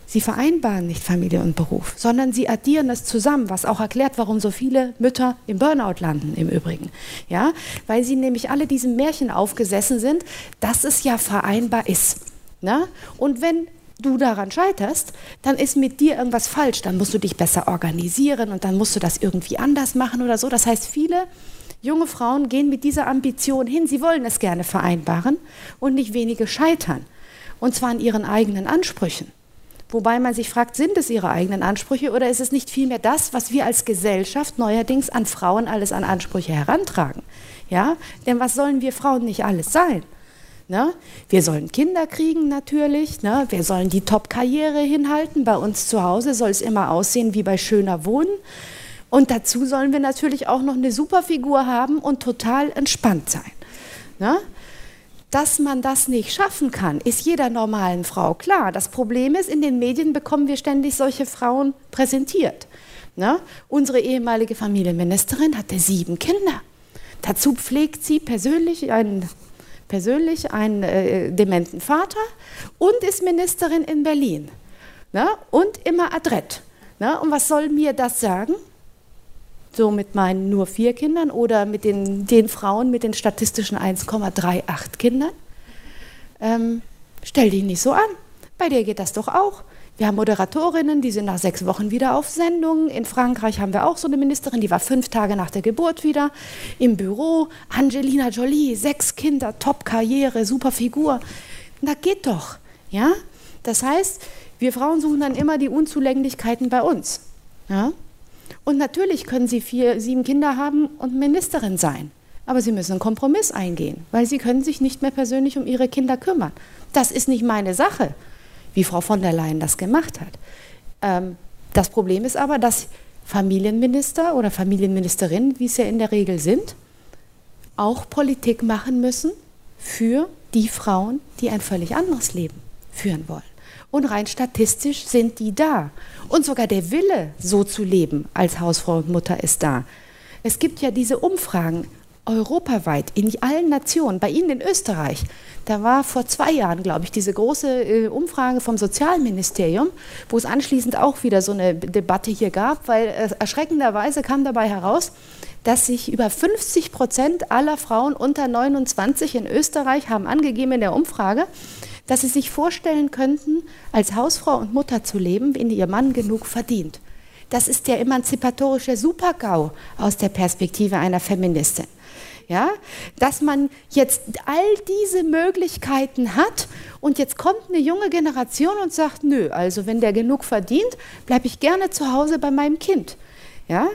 Sie vereinbaren nicht Familie und Beruf, sondern sie addieren es zusammen, was auch erklärt, warum so viele Mütter im Burnout landen im Übrigen. Ja? Weil sie nämlich alle diesem Märchen aufgesessen sind, dass es ja vereinbar ist. Ne? Und wenn du daran scheiterst, dann ist mit dir irgendwas falsch, dann musst du dich besser organisieren und dann musst du das irgendwie anders machen oder so. Das heißt, viele junge Frauen gehen mit dieser Ambition hin, sie wollen es gerne vereinbaren und nicht wenige scheitern. Und zwar an ihren eigenen Ansprüchen. Wobei man sich fragt, sind es ihre eigenen Ansprüche oder ist es nicht vielmehr das, was wir als Gesellschaft neuerdings an Frauen alles an Ansprüche herantragen? Ja? Denn was sollen wir Frauen nicht alles sein? Ne? Wir sollen Kinder kriegen natürlich, ne? Wir sollen die Top-Karriere hinhalten. Bei uns zu Hause soll es immer aussehen wie bei schöner Wohnen. Und dazu sollen wir natürlich auch noch eine super Figur haben und total entspannt sein. Ne? Dass man das nicht schaffen kann, ist jeder normalen Frau klar. Das Problem ist, in den Medien bekommen wir ständig solche Frauen präsentiert. Ne? Unsere ehemalige Familienministerin hatte sieben Kinder. Dazu pflegt sie persönlich einen, persönlich einen äh, dementen Vater und ist Ministerin in Berlin. Ne? Und immer adrett. Ne? Und was soll mir das sagen? So mit meinen nur vier Kindern oder mit den, den Frauen mit den statistischen eins Komma achtunddreißig Kindern. Ähm, stell dich nicht so an. Bei dir geht das doch auch. Wir haben Moderatorinnen, die sind nach sechs Wochen wieder auf Sendung. In Frankreich haben wir auch so eine Ministerin, die war fünf Tage nach der Geburt wieder im Büro. Angelina Jolie, sechs Kinder, Top-Karriere, super Figur. Na geht doch. Ja? Das heißt, wir Frauen suchen dann immer die Unzulänglichkeiten bei uns. Ja? Und natürlich können Sie vier, sieben Kinder haben und Ministerin sein. Aber Sie müssen einen Kompromiss eingehen, weil Sie können sich nicht mehr persönlich um Ihre Kinder kümmern. Das ist nicht meine Sache, wie Frau von der Leyen das gemacht hat. Ähm, das Problem ist aber, dass Familienminister oder Familienministerinnen, wie es ja in der Regel sind, auch Politik machen müssen für die Frauen, die ein völlig anderes Leben führen wollen. Und rein statistisch sind die da. Und sogar der Wille, so zu leben als Hausfrau und Mutter, ist da. Es gibt ja diese Umfragen europaweit in allen Nationen. Bei Ihnen in Österreich, da war vor zwei Jahren, glaube ich, diese große äh, Umfrage vom Sozialministerium, wo es anschließend auch wieder so eine Debatte hier gab, weil äh, erschreckenderweise kam dabei heraus, dass sich über fünfzig Prozent aller Frauen unter neunundzwanzig in Österreich haben angegeben in der Umfrage, dass sie sich vorstellen könnten, als Hausfrau und Mutter zu leben, wenn ihr Mann genug verdient. Das ist der emanzipatorische Super-GAU aus der Perspektive einer Feministin. Ja? Dass man jetzt all diese Möglichkeiten hat und jetzt kommt eine junge Generation und sagt, nö, also wenn der genug verdient, bleibe ich gerne zu Hause bei meinem Kind. Ja?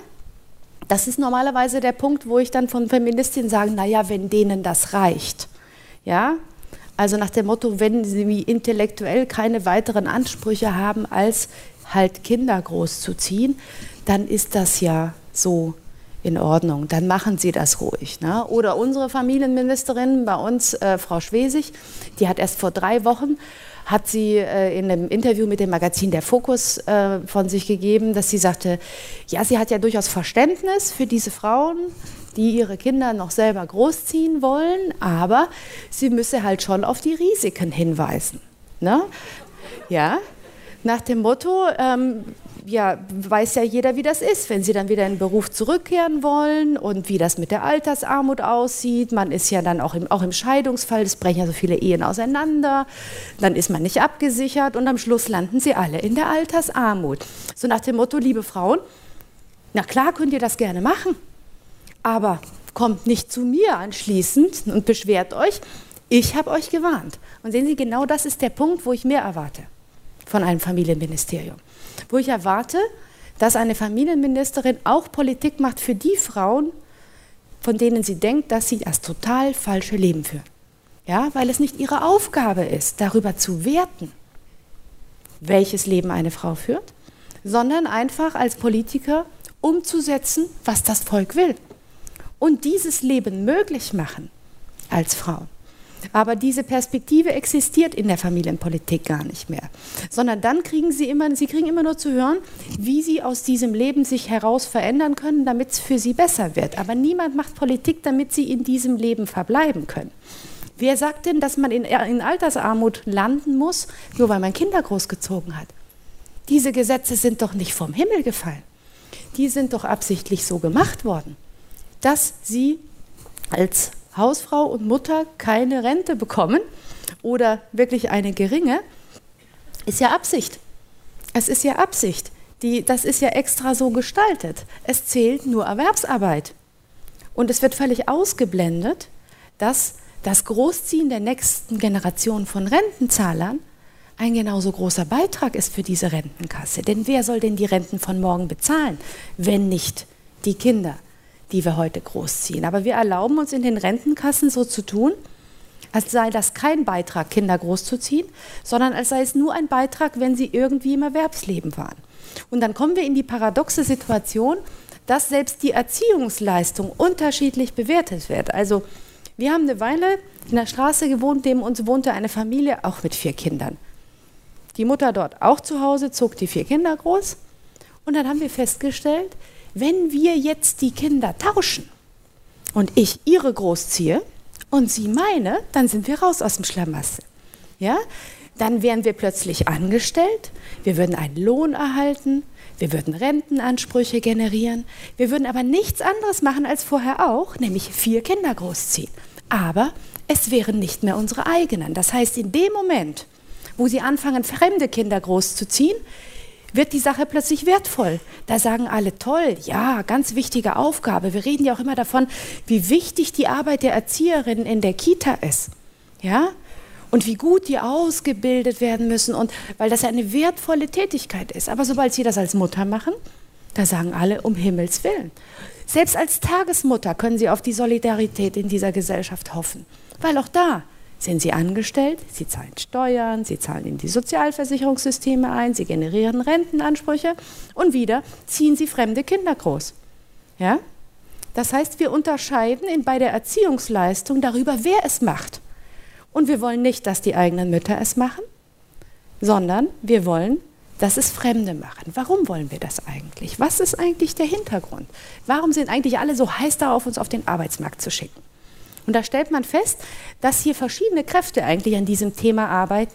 Das ist normalerweise der Punkt, wo ich dann von Feministinnen sage, naja, wenn denen das reicht. Ja? Also nach dem Motto, wenn sie intellektuell keine weiteren Ansprüche haben, als halt Kinder großzuziehen, dann ist das ja so in Ordnung. Dann machen sie das ruhig. Ne? Oder unsere Familienministerin bei uns, äh, Frau Schwesig, die hat erst vor drei Wochen, hat sie äh, in einem Interview mit dem Magazin Der Fokus äh, von sich gegeben, dass sie sagte, ja, sie hat ja durchaus Verständnis für diese Frauen, die ihre Kinder noch selber großziehen wollen, aber sie müsse halt schon auf die Risiken hinweisen. Ne? Ja, nach dem Motto, ähm, ja, weiß ja jeder, wie das ist, wenn sie dann wieder in den Beruf zurückkehren wollen und wie das mit der Altersarmut aussieht. Man ist ja dann auch im, auch im Scheidungsfall, es brechen ja so viele Ehen auseinander, dann ist man nicht abgesichert und am Schluss landen sie alle in der Altersarmut. So nach dem Motto, liebe Frauen, na klar könnt ihr das gerne machen, aber kommt nicht zu mir anschließend und beschwert euch, ich habe euch gewarnt. Und sehen Sie, genau das ist der Punkt, wo ich mehr erwarte von einem Familienministerium. Wo ich erwarte, dass eine Familienministerin auch Politik macht für die Frauen, von denen sie denkt, dass sie das total falsche Leben führen. Ja, weil es nicht ihre Aufgabe ist, darüber zu werten, welches Leben eine Frau führt, sondern einfach als Politiker umzusetzen, was das Volk will. Und dieses Leben möglich machen als Frau. Aber diese Perspektive existiert in der Familienpolitik gar nicht mehr. Sondern dann kriegen sie immer, sie kriegen immer nur zu hören, wie sie aus diesem Leben sich heraus verändern können, damit es für sie besser wird. Aber niemand macht Politik, damit sie in diesem Leben verbleiben können. Wer sagt denn, dass man in, in Altersarmut landen muss, nur weil man Kinder großgezogen hat? Diese Gesetze sind doch nicht vom Himmel gefallen. Die sind doch absichtlich so gemacht worden, dass Sie als Hausfrau und Mutter keine Rente bekommen oder wirklich eine geringe, ist ja Absicht. Es ist ja Absicht. Die, das ist ja extra so gestaltet. Es zählt nur Erwerbsarbeit. Und es wird völlig ausgeblendet, dass das Großziehen der nächsten Generation von Rentenzahlern ein genauso großer Beitrag ist für diese Rentenkasse. Denn wer soll denn die Renten von morgen bezahlen, wenn nicht die Kinder, die wir heute großziehen? Aber wir erlauben uns in den Rentenkassen so zu tun, als sei das kein Beitrag, Kinder großzuziehen, sondern als sei es nur ein Beitrag, wenn sie irgendwie im Erwerbsleben waren. Und dann kommen wir in die paradoxe Situation, dass selbst die Erziehungsleistung unterschiedlich bewertet wird. Also wir haben eine Weile in der Straße gewohnt, neben uns wohnte eine Familie, auch mit vier Kindern. Die Mutter dort auch zu Hause, zog die vier Kinder groß. Und dann haben wir festgestellt, wenn wir jetzt die Kinder tauschen und ich ihre großziehe und sie meine, dann sind wir raus aus dem Schlamassel. Ja? Dann wären wir plötzlich angestellt, wir würden einen Lohn erhalten, wir würden Rentenansprüche generieren, wir würden aber nichts anderes machen als vorher auch, nämlich vier Kinder großziehen. Aber es wären nicht mehr unsere eigenen. Das heißt, in dem Moment, wo sie anfangen, fremde Kinder großzuziehen, wird die Sache plötzlich wertvoll. Da sagen alle, toll, ja, ganz wichtige Aufgabe. Wir reden ja auch immer davon, wie wichtig die Arbeit der Erzieherinnen in der Kita ist. Ja? Und wie gut die ausgebildet werden müssen, und weil das ja eine wertvolle Tätigkeit ist. Aber sobald sie das als Mutter machen, da sagen alle, um Himmels Willen. Selbst als Tagesmutter können sie auf die Solidarität in dieser Gesellschaft hoffen. Weil auch da sind sie angestellt, sie zahlen Steuern, sie zahlen in die Sozialversicherungssysteme ein, sie generieren Rentenansprüche und wieder ziehen sie fremde Kinder groß. Ja? Das heißt, wir unterscheiden in, bei der Erziehungsleistung darüber, wer es macht. Und wir wollen nicht, dass die eigenen Mütter es machen, sondern wir wollen, dass es Fremde machen. Warum wollen wir das eigentlich? Was ist eigentlich der Hintergrund? Warum sind eigentlich alle so heiß darauf, uns auf den Arbeitsmarkt zu schicken? Und da stellt man fest, dass hier verschiedene Kräfte eigentlich an diesem Thema arbeiten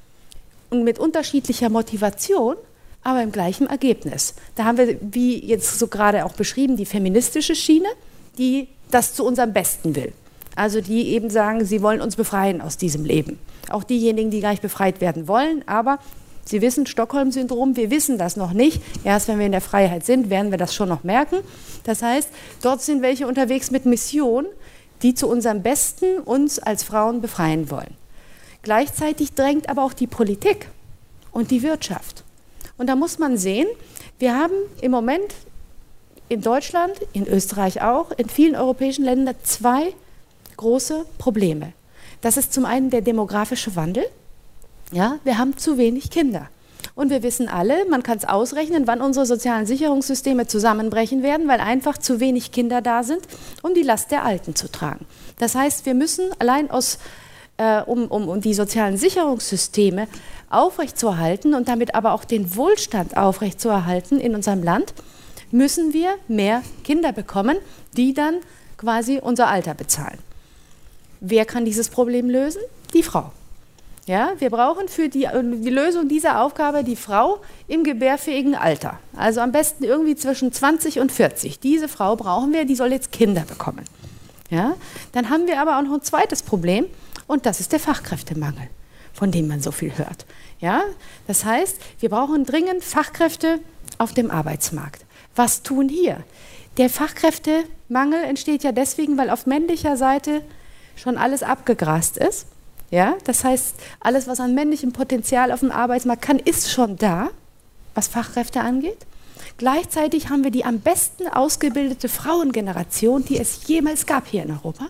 und mit unterschiedlicher Motivation, aber im gleichen Ergebnis. Da haben wir, wie jetzt so gerade auch beschrieben, die feministische Schiene, die das zu unserem Besten will. Also die eben sagen, sie wollen uns befreien aus diesem Leben. Auch diejenigen, die gar nicht befreit werden wollen, aber Sie wissen, Stockholm-Syndrom, wir wissen das noch nicht. Erst wenn wir in der Freiheit sind, werden wir das schon noch merken. Das heißt, dort sind welche unterwegs mit Mission, die zu unserem Besten uns als Frauen befreien wollen. Gleichzeitig drängt aber auch die Politik und die Wirtschaft. Und da muss man sehen, wir haben im Moment in Deutschland, in Österreich auch, in vielen europäischen Ländern zwei große Probleme. Das ist zum einen der demografische Wandel. Ja, wir haben zu wenig Kinder. Und wir wissen alle, man kann es ausrechnen, wann unsere sozialen Sicherungssysteme zusammenbrechen werden, weil einfach zu wenig Kinder da sind, um die Last der Alten zu tragen. Das heißt, wir müssen allein aus, äh, um, um, um die sozialen Sicherungssysteme aufrechtzuerhalten und damit aber auch den Wohlstand aufrechtzuerhalten in unserem Land, müssen wir mehr Kinder bekommen, die dann quasi unser Alter bezahlen. Wer kann dieses Problem lösen? Die Frau. Ja, wir brauchen für die, die Lösung dieser Aufgabe die Frau im gebärfähigen Alter. Also am besten irgendwie zwischen zwanzig und vierzig. Diese Frau brauchen wir, die soll jetzt Kinder bekommen. Ja, dann haben wir aber auch noch ein zweites Problem, und das ist der Fachkräftemangel, von dem man so viel hört. Ja, das heißt, wir brauchen dringend Fachkräfte auf dem Arbeitsmarkt. Was tun hier? Der Fachkräftemangel entsteht ja deswegen, weil auf männlicher Seite schon alles abgegrast ist. Ja, das heißt, alles, was an männlichem Potenzial auf dem Arbeitsmarkt kann, ist schon da, was Fachkräfte angeht. Gleichzeitig haben wir die am besten ausgebildete Frauengeneration, die es jemals gab hier in Europa.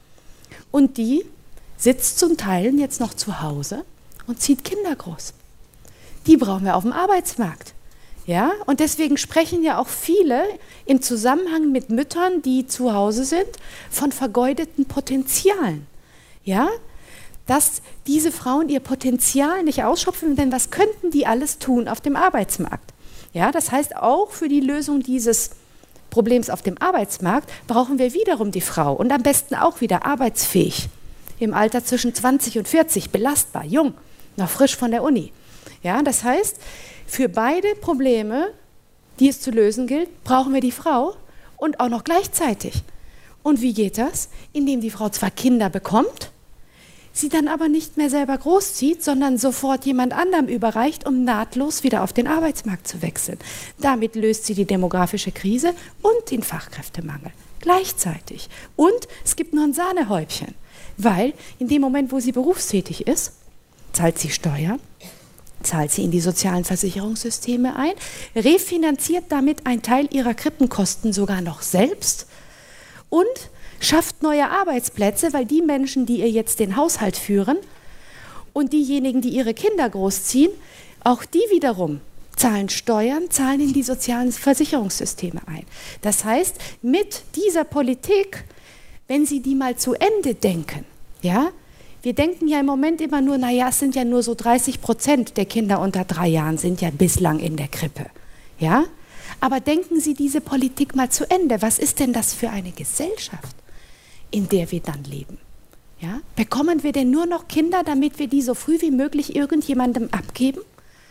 Und die sitzt zum Teil jetzt noch zu Hause und zieht Kinder groß. Die brauchen wir auf dem Arbeitsmarkt. Ja, und deswegen sprechen ja auch viele im Zusammenhang mit Müttern, die zu Hause sind, von vergeudeten Potenzialen. Ja, dass diese Frauen ihr Potenzial nicht ausschöpfen, denn was könnten die alles tun auf dem Arbeitsmarkt? Ja, das heißt, auch für die Lösung dieses Problems auf dem Arbeitsmarkt brauchen wir wiederum die Frau und am besten auch wieder arbeitsfähig, im Alter zwischen zwanzig und vierzig, belastbar, jung, noch frisch von der Uni. Ja, das heißt, für beide Probleme, die es zu lösen gilt, brauchen wir die Frau und auch noch gleichzeitig. Und wie geht das? Indem die Frau zwar Kinder bekommt, sie dann aber nicht mehr selber großzieht, sondern sofort jemand anderem überreicht, um nahtlos wieder auf den Arbeitsmarkt zu wechseln. Damit löst sie die demografische Krise und den Fachkräftemangel gleichzeitig. Und es gibt noch ein Sahnehäubchen, weil in dem Moment, wo sie berufstätig ist, zahlt sie Steuern, zahlt sie in die sozialen Versicherungssysteme ein, refinanziert damit einen Teil ihrer Krippenkosten sogar noch selbst und schafft neue Arbeitsplätze, weil die Menschen, die ihr jetzt den Haushalt führen und diejenigen, die ihre Kinder großziehen, auch die wiederum zahlen Steuern, zahlen in die sozialen Versicherungssysteme ein. Das heißt, mit dieser Politik, wenn Sie die mal zu Ende denken, ja, wir denken ja im Moment immer nur, naja, es sind ja nur so dreißig Prozent der Kinder unter drei Jahren sind ja bislang in der Krippe, ja. Aber denken Sie diese Politik mal zu Ende. Was ist denn das für eine Gesellschaft, in der wir dann leben? Ja? Bekommen wir denn nur noch Kinder, damit wir die so früh wie möglich irgendjemandem abgeben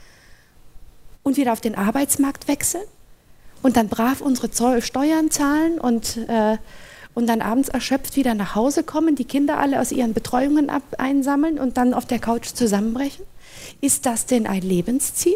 und wieder auf den Arbeitsmarkt wechseln und dann brav unsere Steuern zahlen und, äh, und dann abends erschöpft wieder nach Hause kommen, die Kinder alle aus ihren Betreuungen ab einsammeln und dann auf der Couch zusammenbrechen? Ist das denn ein Lebensziel?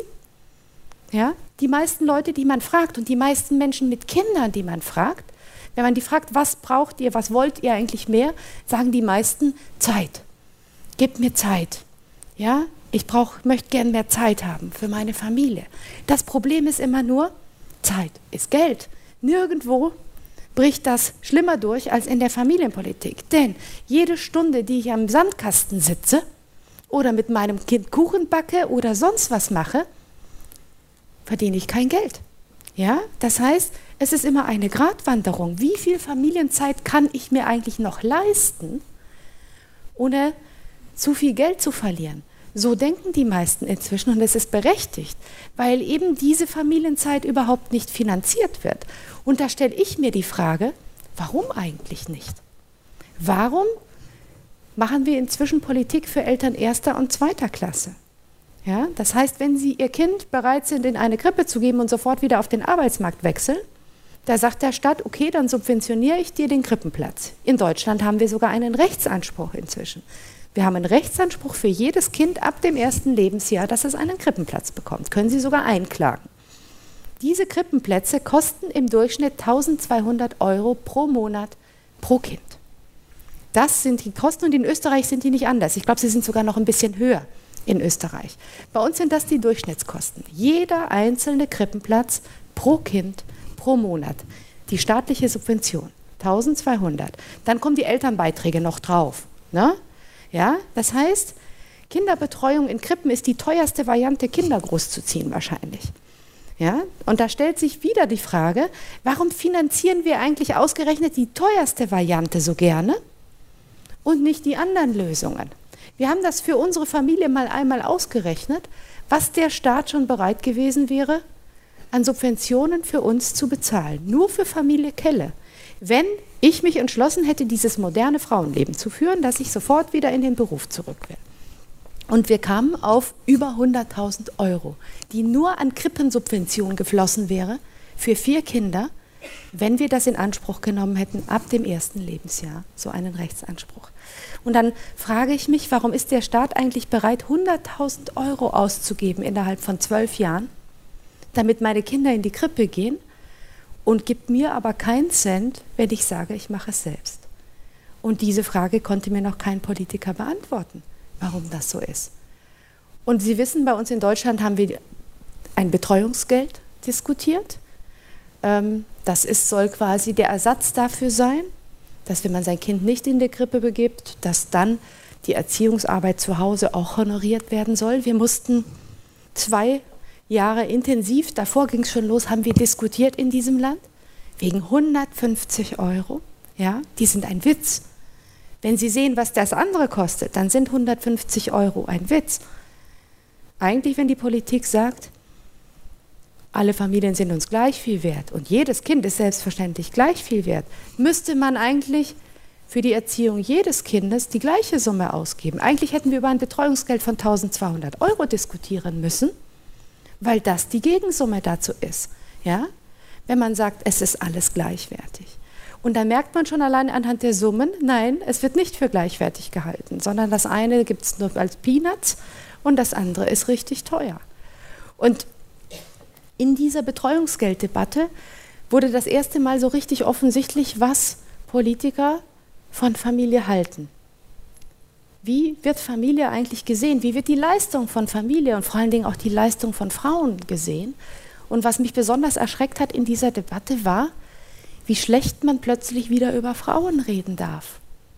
Ja? Die meisten Leute, die man fragt und die meisten Menschen mit Kindern, die man fragt, wenn man die fragt, was braucht ihr, was wollt ihr eigentlich mehr, sagen die meisten Zeit. Gebt mir Zeit. Ja? Ich brauch, möchte gern mehr Zeit haben für meine Familie. Das Problem ist immer nur, Zeit ist Geld. Nirgendwo bricht das schlimmer durch als in der Familienpolitik. Denn jede Stunde, die ich am Sandkasten sitze oder mit meinem Kind Kuchen backe oder sonst was mache, verdiene ich kein Geld. Ja? Das heißt, es ist immer eine Gratwanderung. Wie viel Familienzeit kann ich mir eigentlich noch leisten, ohne zu viel Geld zu verlieren? So denken die meisten inzwischen und es ist berechtigt, weil eben diese Familienzeit überhaupt nicht finanziert wird. Und da stelle ich mir die Frage, warum eigentlich nicht? Warum machen wir inzwischen Politik für Eltern erster und zweiter Klasse? Ja, das heißt, wenn Sie Ihr Kind bereit sind, in eine Krippe zu geben und sofort wieder auf den Arbeitsmarkt wechseln, da sagt der Staat, okay, dann subventioniere ich dir den Krippenplatz. In Deutschland haben wir sogar einen Rechtsanspruch inzwischen. Wir haben einen Rechtsanspruch für jedes Kind ab dem ersten Lebensjahr, dass es einen Krippenplatz bekommt. Können Sie sogar einklagen. Diese Krippenplätze kosten im Durchschnitt eintausendzweihundert Euro pro Monat pro Kind. Das sind die Kosten und in Österreich sind die nicht anders. Ich glaube, sie sind sogar noch ein bisschen höher in Österreich. Bei uns sind das die Durchschnittskosten. Jeder einzelne Krippenplatz pro Kind pro Monat. Die staatliche Subvention, eintausendzweihundert. Dann kommen die Elternbeiträge noch drauf. Ne? Ja, das heißt, Kinderbetreuung in Krippen ist die teuerste Variante, Kinder großzuziehen wahrscheinlich. Ja? Und da stellt sich wieder die Frage, warum finanzieren wir eigentlich ausgerechnet die teuerste Variante so gerne und nicht die anderen Lösungen? Wir haben das für unsere Familie mal einmal ausgerechnet, was der Staat schon bereit gewesen wäre, an Subventionen für uns zu bezahlen. Nur für Familie Kelle. Wenn ich mich entschlossen hätte, dieses moderne Frauenleben zu führen, dass ich sofort wieder in den Beruf zurück will. Und wir kamen auf über hunderttausend Euro, die nur an Krippensubventionen geflossen wäre für vier Kinder, wenn wir das in Anspruch genommen hätten, ab dem ersten Lebensjahr, so einen Rechtsanspruch. Und dann frage ich mich, warum ist der Staat eigentlich bereit, hunderttausend Euro auszugeben innerhalb von zwölf Jahren, damit meine Kinder in die Krippe gehen und gibt mir aber keinen Cent, wenn ich sage, ich mache es selbst. Und diese Frage konnte mir noch kein Politiker beantworten, warum das so ist. Und Sie wissen, bei uns in Deutschland haben wir ein Betreuungsgeld diskutiert. Das ist, soll quasi der Ersatz dafür sein, dass wenn man sein Kind nicht in die Krippe begibt, dass dann die Erziehungsarbeit zu Hause auch honoriert werden soll. Wir mussten zwei Jahre intensiv, davor ging es schon los, haben wir diskutiert in diesem Land, wegen hundertfünfzig Euro. Ja, die sind ein Witz. Wenn Sie sehen, was das andere kostet, dann sind hundertfünfzig Euro ein Witz. Eigentlich, wenn die Politik sagt, alle Familien sind uns gleich viel wert und jedes Kind ist selbstverständlich gleich viel wert, müsste man eigentlich für die Erziehung jedes Kindes die gleiche Summe ausgeben. Eigentlich hätten wir über ein Betreuungsgeld von eintausendzweihundert Euro diskutieren müssen, weil das die Gegensumme dazu ist. Ja? Wenn man sagt, es ist alles gleichwertig. Und da merkt man schon allein anhand der Summen, nein, es wird nicht für gleichwertig gehalten, sondern das eine gibt es nur als Peanuts und das andere ist richtig teuer. Und in dieser Betreuungsgelddebatte wurde das erste Mal so richtig offensichtlich, was Politiker von Familie halten. Wie wird Familie eigentlich gesehen? Wie wird die Leistung von Familie und vor allen Dingen auch die Leistung von Frauen gesehen? Und was mich besonders erschreckt hat in dieser Debatte war, wie schlecht man plötzlich wieder über Frauen reden darf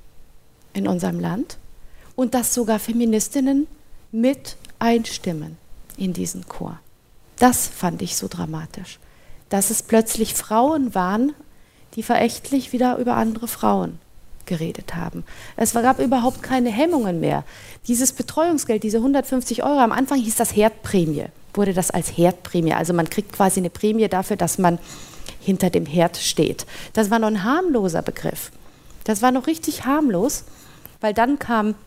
in unserem Land und dass sogar Feministinnen mit einstimmen in diesen Chor. Das fand ich so dramatisch, dass es plötzlich Frauen waren, die verächtlich wieder über andere Frauen geredet haben. Es gab überhaupt keine Hemmungen mehr. Dieses Betreuungsgeld, diese hundertfünfzig Euro, am Anfang hieß das Herdprämie, wurde das als Herdprämie. Also man kriegt quasi eine Prämie dafür, dass man hinter dem Herd steht. Das war noch ein harmloser Begriff. Das war noch richtig harmlos, weil dann kam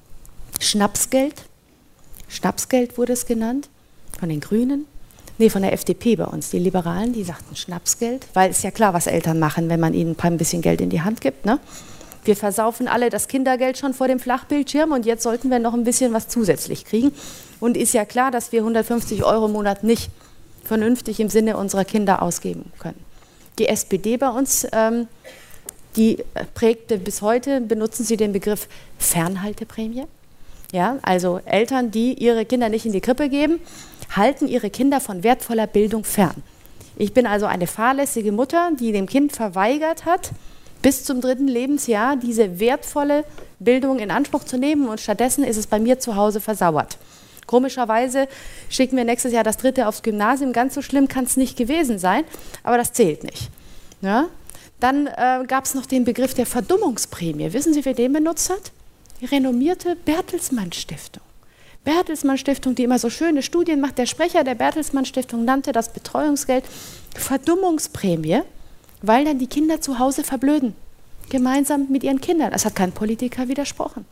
Schnapsgeld. Schnapsgeld wurde es genannt, von den Grünen. Nee, von der F D P bei uns. Die Liberalen, die sagten Schnapsgeld, weil es ja klar, was Eltern machen, wenn man ihnen ein bisschen Geld in die Hand gibt. Ne? Wir versaufen alle das Kindergeld schon vor dem Flachbildschirm und jetzt sollten wir noch ein bisschen was zusätzlich kriegen. Und ist ja klar, dass wir hundertfünfzig Euro im Monat nicht vernünftig im Sinne unserer Kinder ausgeben können. Die S P D bei uns, ähm, die prägte bis heute, benutzen sie den Begriff Fernhalteprämie. Ja, also Eltern, die ihre Kinder nicht in die Krippe geben, halten ihre Kinder von wertvoller Bildung fern. Ich bin also eine fahrlässige Mutter, die dem Kind verweigert hat, bis zum dritten Lebensjahr diese wertvolle Bildung in Anspruch zu nehmen und stattdessen ist es bei mir zu Hause versauert. Komischerweise schicken wir nächstes Jahr das dritte aufs Gymnasium. Ganz so schlimm kann es nicht gewesen sein, aber das zählt nicht. Ja? Dann äh, gab es noch den Begriff der Verdummungsprämie. Wissen Sie, wer den benutzt hat? Die renommierte Bertelsmann Stiftung. Bertelsmann Stiftung, die immer so schöne Studien macht. Der Sprecher der Bertelsmann Stiftung nannte das Betreuungsgeld Verdummungsprämie, weil dann die Kinder zu Hause verblöden. Gemeinsam mit ihren Kindern. Das hat kein Politiker widersprochen.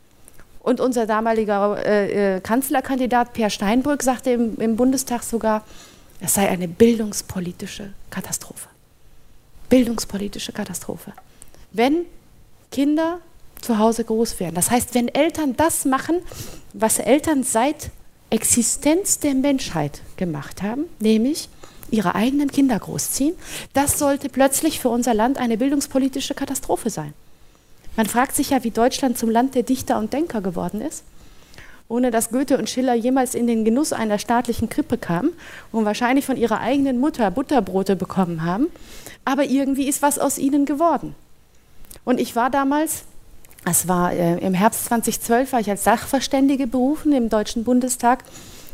Und unser damaliger äh, Kanzlerkandidat Peer Steinbrück sagte im, im Bundestag sogar, es sei eine bildungspolitische Katastrophe. Bildungspolitische Katastrophe. Wenn Kinder zu Hause groß werden. Das heißt, wenn Eltern das machen, was Eltern seit Existenz der Menschheit gemacht haben, nämlich ihre eigenen Kinder großziehen, das sollte plötzlich für unser Land eine bildungspolitische Katastrophe sein. Man fragt sich ja, wie Deutschland zum Land der Dichter und Denker geworden ist, ohne dass Goethe und Schiller jemals in den Genuss einer staatlichen Krippe kamen und wahrscheinlich von ihrer eigenen Mutter Butterbrote bekommen haben. Aber irgendwie ist was aus ihnen geworden. Und ich war damals, es war äh, im Herbst zweitausendzwölf, war ich als Sachverständige berufen im Deutschen Bundestag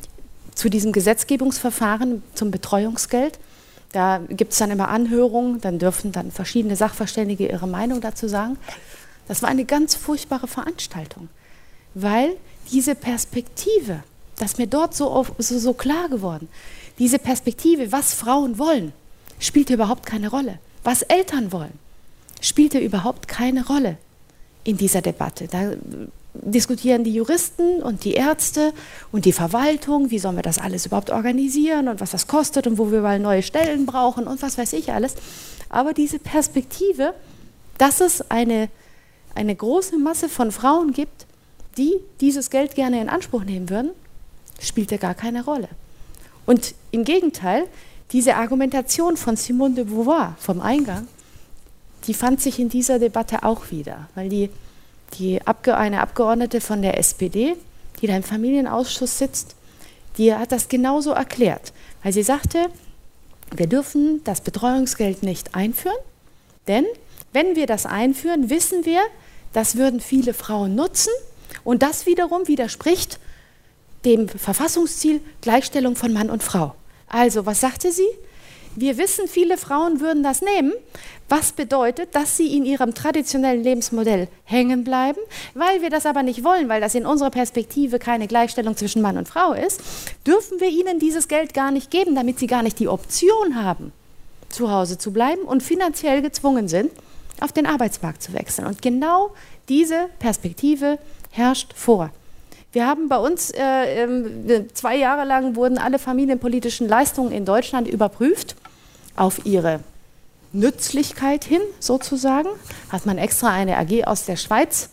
zu diesem Gesetzgebungsverfahren zum Betreuungsgeld. Da gibt es dann immer Anhörungen, dann dürfen dann verschiedene Sachverständige ihre Meinung dazu sagen. Das war eine ganz furchtbare Veranstaltung, weil diese Perspektive, das ist mir dort so, auf, so, so klar geworden, diese Perspektive, was Frauen wollen, spielte überhaupt keine Rolle. Was Eltern wollen, spielte überhaupt keine Rolle in dieser Debatte. Da diskutieren die Juristen und die Ärzte und die Verwaltung, wie sollen wir das alles überhaupt organisieren und was das kostet und wo wir mal neue Stellen brauchen und was weiß ich alles. Aber diese Perspektive, dass es eine eine große Masse von Frauen gibt, die dieses Geld gerne in Anspruch nehmen würden, spielte gar keine Rolle. Und im Gegenteil, diese Argumentation von Simone de Beauvoir vom Eingang, die fand sich in dieser Debatte auch wieder, weil die, die Abge- eine Abgeordnete von der S P D, die da im Familienausschuss sitzt, die hat das genauso erklärt, weil sie sagte, wir dürfen das Betreuungsgeld nicht einführen, denn wenn wir das einführen, wissen wir, das würden viele Frauen nutzen und das wiederum widerspricht dem Verfassungsziel Gleichstellung von Mann und Frau. Also, was sagte sie? Wir wissen, viele Frauen würden das nehmen, was bedeutet, dass sie in ihrem traditionellen Lebensmodell hängen bleiben. Weil wir das aber nicht wollen, weil das in unserer Perspektive keine Gleichstellung zwischen Mann und Frau ist, dürfen wir ihnen dieses Geld gar nicht geben, damit sie gar nicht die Option haben, zu Hause zu bleiben und finanziell gezwungen sind, auf den Arbeitsmarkt zu wechseln. Und genau diese Perspektive herrscht vor. Wir haben bei uns, äh, äh, zwei Jahre lang wurden alle familienpolitischen Leistungen in Deutschland überprüft auf ihre Nützlichkeit hin, sozusagen. Hat man extra eine A G aus der Schweiz,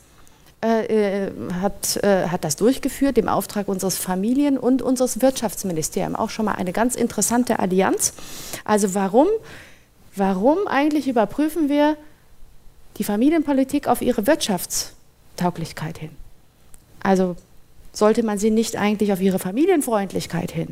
äh, hat, äh, hat das durchgeführt, im Auftrag unseres Familien- und unseres Wirtschaftsministeriums. Auch schon mal eine ganz interessante Allianz. Also warum, warum eigentlich überprüfen wir die Familienpolitik auf ihre Wirtschaftstauglichkeit hin? Also sollte man sie nicht eigentlich auf ihre Familienfreundlichkeit hin,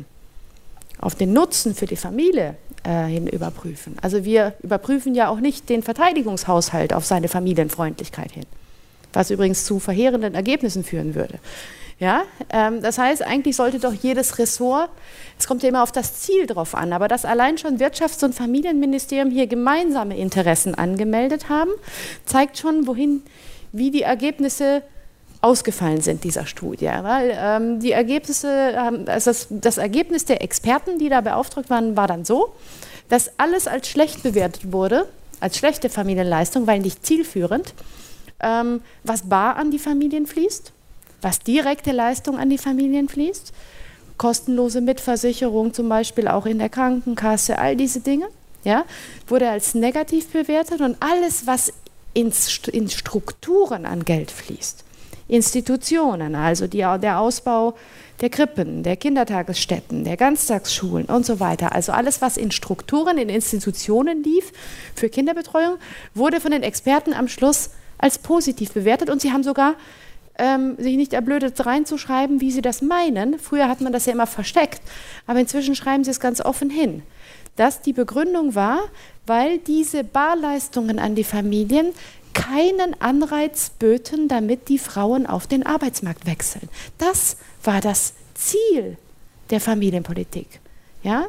auf den Nutzen für die Familie äh, hin überprüfen? Also wir überprüfen ja auch nicht den Verteidigungshaushalt auf seine Familienfreundlichkeit hin, was übrigens zu verheerenden Ergebnissen führen würde. Ja, ähm, das heißt, eigentlich sollte doch jedes Ressort, es kommt ja immer auf das Ziel drauf an, aber dass allein schon Wirtschafts- und Familienministerium hier gemeinsame Interessen angemeldet haben, zeigt schon, wohin, wie die Ergebnisse ausgefallen sind dieser Studie, weil ähm, die Ergebnisse, ähm, also das, das Ergebnis der Experten, die da beauftragt waren, war dann so, dass alles als schlecht bewertet wurde, als schlechte Familienleistung, weil nicht zielführend, ähm, was bar an die Familien fließt, was direkte Leistung an die Familien fließt, kostenlose Mitversicherung zum Beispiel auch in der Krankenkasse, all diese Dinge, ja, wurde als negativ bewertet und alles, was ins, in Strukturen an Geld fließt, Institutionen, also die, der Ausbau der Krippen, der Kindertagesstätten, der Ganztagsschulen und so weiter, also alles, was in Strukturen, in Institutionen lief für Kinderbetreuung, wurde von den Experten am Schluss als positiv bewertet und sie haben sogar ähm, sich nicht erblödet reinzuschreiben, wie sie das meinen. Früher hat man das ja immer versteckt, aber inzwischen schreiben sie es ganz offen hin, dass die Begründung war, weil diese Barleistungen an die Familien keinen Anreiz böten, damit die Frauen auf den Arbeitsmarkt wechseln. Das war das Ziel der Familienpolitik. Ja?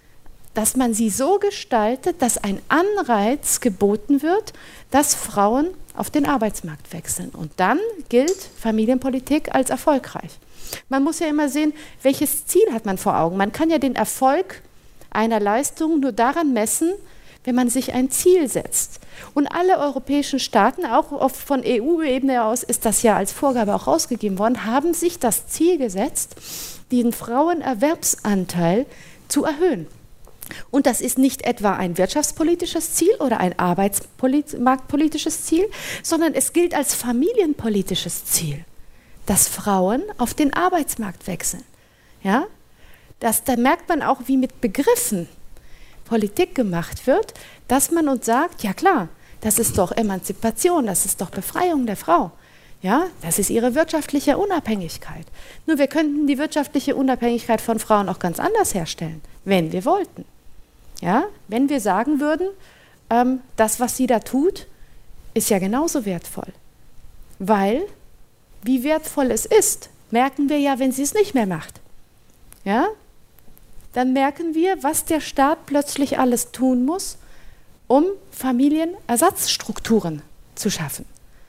Dass man sie so gestaltet, dass ein Anreiz geboten wird, dass Frauen auf den Arbeitsmarkt wechseln. Und dann gilt Familienpolitik als erfolgreich. Man muss ja immer sehen, welches Ziel hat man vor Augen. Man kann ja den Erfolg einer Leistung nur daran messen, wenn man sich ein Ziel setzt. Und alle europäischen Staaten, auch von E U-Ebene aus ist das ja als Vorgabe auch rausgegeben worden, haben sich das Ziel gesetzt, den Frauenerwerbsanteil zu erhöhen. Und das ist nicht etwa ein wirtschaftspolitisches Ziel oder ein arbeitsmarktpolitisches Ziel, sondern es gilt als familienpolitisches Ziel, dass Frauen auf den Arbeitsmarkt wechseln. Ja? Das, da merkt man auch, wie mit Begriffen Politik gemacht wird, dass man uns sagt, ja klar, das ist doch Emanzipation, das ist doch Befreiung der Frau. Ja, das ist ihre wirtschaftliche Unabhängigkeit. Nur wir könnten die wirtschaftliche Unabhängigkeit von Frauen auch ganz anders herstellen, wenn wir wollten. Ja, wenn wir sagen würden, ähm, das, was sie da tut, ist ja genauso wertvoll. Weil, wie wertvoll es ist, merken wir ja, wenn sie es nicht mehr macht. Ja, dann merken wir, was der Staat plötzlich alles tun muss, um Familienersatzstrukturen zu schaffen.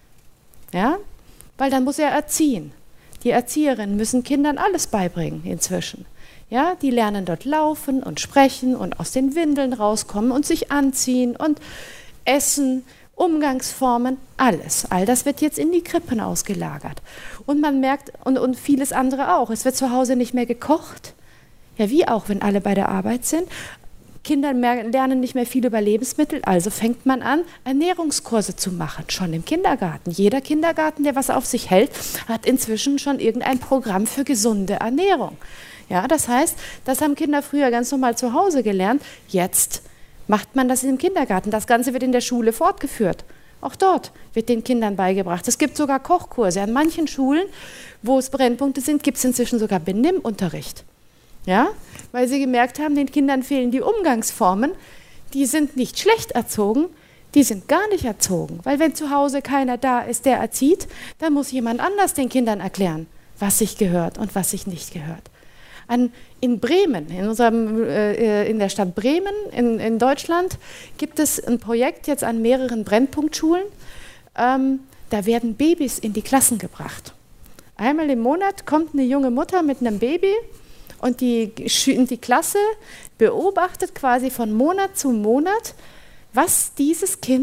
Ja? Weil dann muss er erziehen. Die Erzieherinnen müssen Kindern alles beibringen inzwischen. Ja? Die lernen dort laufen und sprechen und aus den Windeln rauskommen und sich anziehen und essen, Umgangsformen, alles. All das wird jetzt in die Krippen ausgelagert. Und man merkt, und, und vieles andere auch, es wird zu Hause nicht mehr gekocht. Ja, wie auch, wenn alle bei der Arbeit sind. Kinder lernen nicht mehr viel über Lebensmittel, also fängt man an, Ernährungskurse zu machen, schon im Kindergarten. Jeder Kindergarten, der was auf sich hält, hat inzwischen schon irgendein Programm für gesunde Ernährung. Ja, das heißt, das haben Kinder früher ganz normal zu Hause gelernt. Jetzt macht man das im Kindergarten. Das Ganze wird in der Schule fortgeführt. Auch dort wird den Kindern beigebracht. Es gibt sogar Kochkurse. An manchen Schulen, wo es Brennpunkte sind, gibt es inzwischen sogar Benimmunterricht. Ja, weil sie gemerkt haben, den Kindern fehlen die Umgangsformen, die sind nicht schlecht erzogen, die sind gar nicht erzogen. Weil wenn zu Hause keiner da ist, der erzieht, dann muss jemand anders den Kindern erklären, was sich gehört und was sich nicht gehört. An, in Bremen, in, unserem, äh, in der Stadt Bremen in, in Deutschland, gibt es ein Projekt jetzt an mehreren Brennpunktschulen. Ähm, da werden Babys in die Klassen gebracht. Einmal im Monat kommt eine junge Mutter mit einem Baby, und die, die Klasse beobachtet quasi von Monat zu Monat, was dieses Kind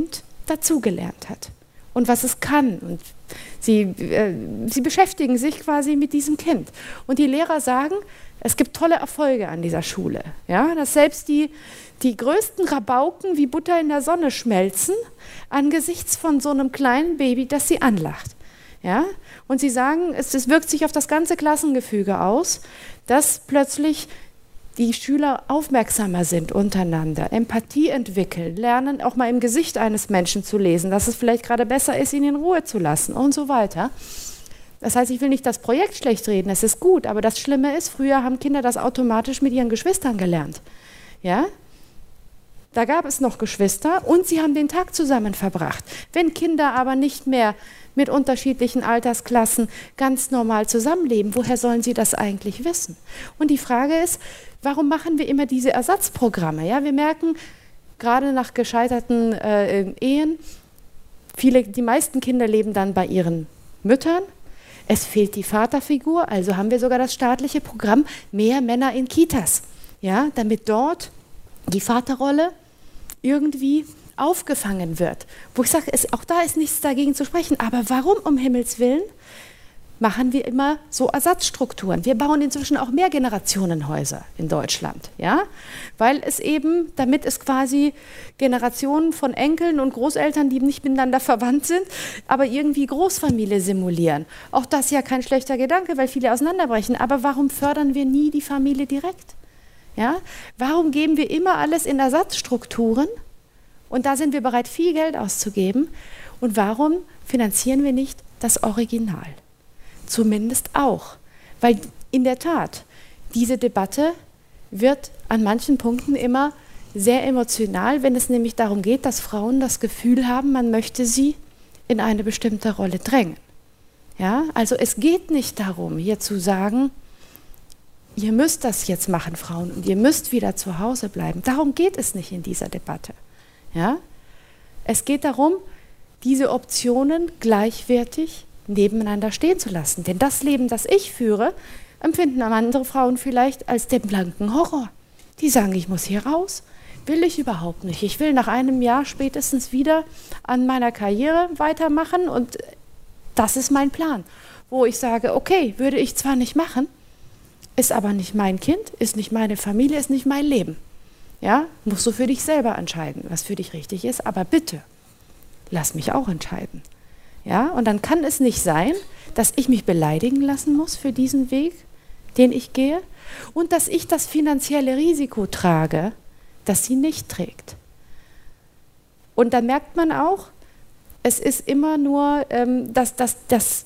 dazugelernt hat und was es kann. Und sie, äh, sie beschäftigen sich quasi mit diesem Kind. Und die Lehrer sagen, es gibt tolle Erfolge an dieser Schule. Ja? Dass selbst die, die größten Rabauken wie Butter in der Sonne schmelzen angesichts von so einem kleinen Baby, das sie anlacht. Ja? Und sie sagen, es, es wirkt sich auf das ganze Klassengefüge aus, dass plötzlich die Schüler aufmerksamer sind untereinander, Empathie entwickeln, lernen auch mal im Gesicht eines Menschen zu lesen, dass es vielleicht gerade besser ist, ihn in Ruhe zu lassen und so weiter. Das heißt, ich will nicht das Projekt schlecht reden, es ist gut, aber das Schlimme ist, früher haben Kinder das automatisch mit ihren Geschwistern gelernt. Ja? Da gab es noch Geschwister und sie haben den Tag zusammen verbracht. Wenn Kinder aber nicht mehr mit unterschiedlichen Altersklassen ganz normal zusammenleben, woher sollen sie das eigentlich wissen? Und die Frage ist, warum machen wir immer diese Ersatzprogramme? Ja, wir merken, gerade nach gescheiterten äh, Ehen, viele, die meisten Kinder leben dann bei ihren Müttern. Es fehlt die Vaterfigur, also haben wir sogar das staatliche Programm mehr Männer in Kitas, ja, damit dort die Vaterrolle irgendwie aufgefangen wird. Wo ich sage, es, auch da ist nichts dagegen zu sprechen. Aber warum um Himmels Willen machen wir immer so Ersatzstrukturen? Wir bauen inzwischen auch Mehrgenerationenhäuser in Deutschland, ja? Weil es eben, damit es quasi Generationen von Enkeln und Großeltern, die nicht miteinander verwandt sind, aber irgendwie Großfamilie simulieren. Auch das ist ja kein schlechter Gedanke, weil viele auseinanderbrechen. Aber warum fördern wir nie die Familie direkt? Ja? Warum geben wir immer alles in Ersatzstrukturen? Und da sind wir bereit, viel Geld auszugeben. Und warum finanzieren wir nicht das Original? Zumindest auch. Weil in der Tat, diese Debatte wird an manchen Punkten immer sehr emotional, wenn es nämlich darum geht, dass Frauen das Gefühl haben, man möchte sie in eine bestimmte Rolle drängen. Ja? Also es geht nicht darum, hier zu sagen, ihr müsst das jetzt machen, Frauen, und ihr müsst wieder zu Hause bleiben. Darum geht es nicht in dieser Debatte. Ja? Es geht darum, diese Optionen gleichwertig nebeneinander stehen zu lassen. Denn das Leben, das ich führe, empfinden andere Frauen vielleicht als den blanken Horror. Die sagen, ich muss hier raus. Will ich überhaupt nicht. Ich will nach einem Jahr spätestens wieder an meiner Karriere weitermachen und das ist mein Plan. Wo ich sage, okay, würde ich zwar nicht machen, ist aber nicht mein Kind, ist nicht meine Familie, ist nicht mein Leben. Ja, musst du für dich selber entscheiden, was für dich richtig ist, aber bitte, lass mich auch entscheiden. Ja, und dann kann es nicht sein, dass ich mich beleidigen lassen muss für diesen Weg, den ich gehe, und dass ich das finanzielle Risiko trage, das sie nicht trägt. Und da merkt man auch, es ist immer nur, ähm, dass, dass, dass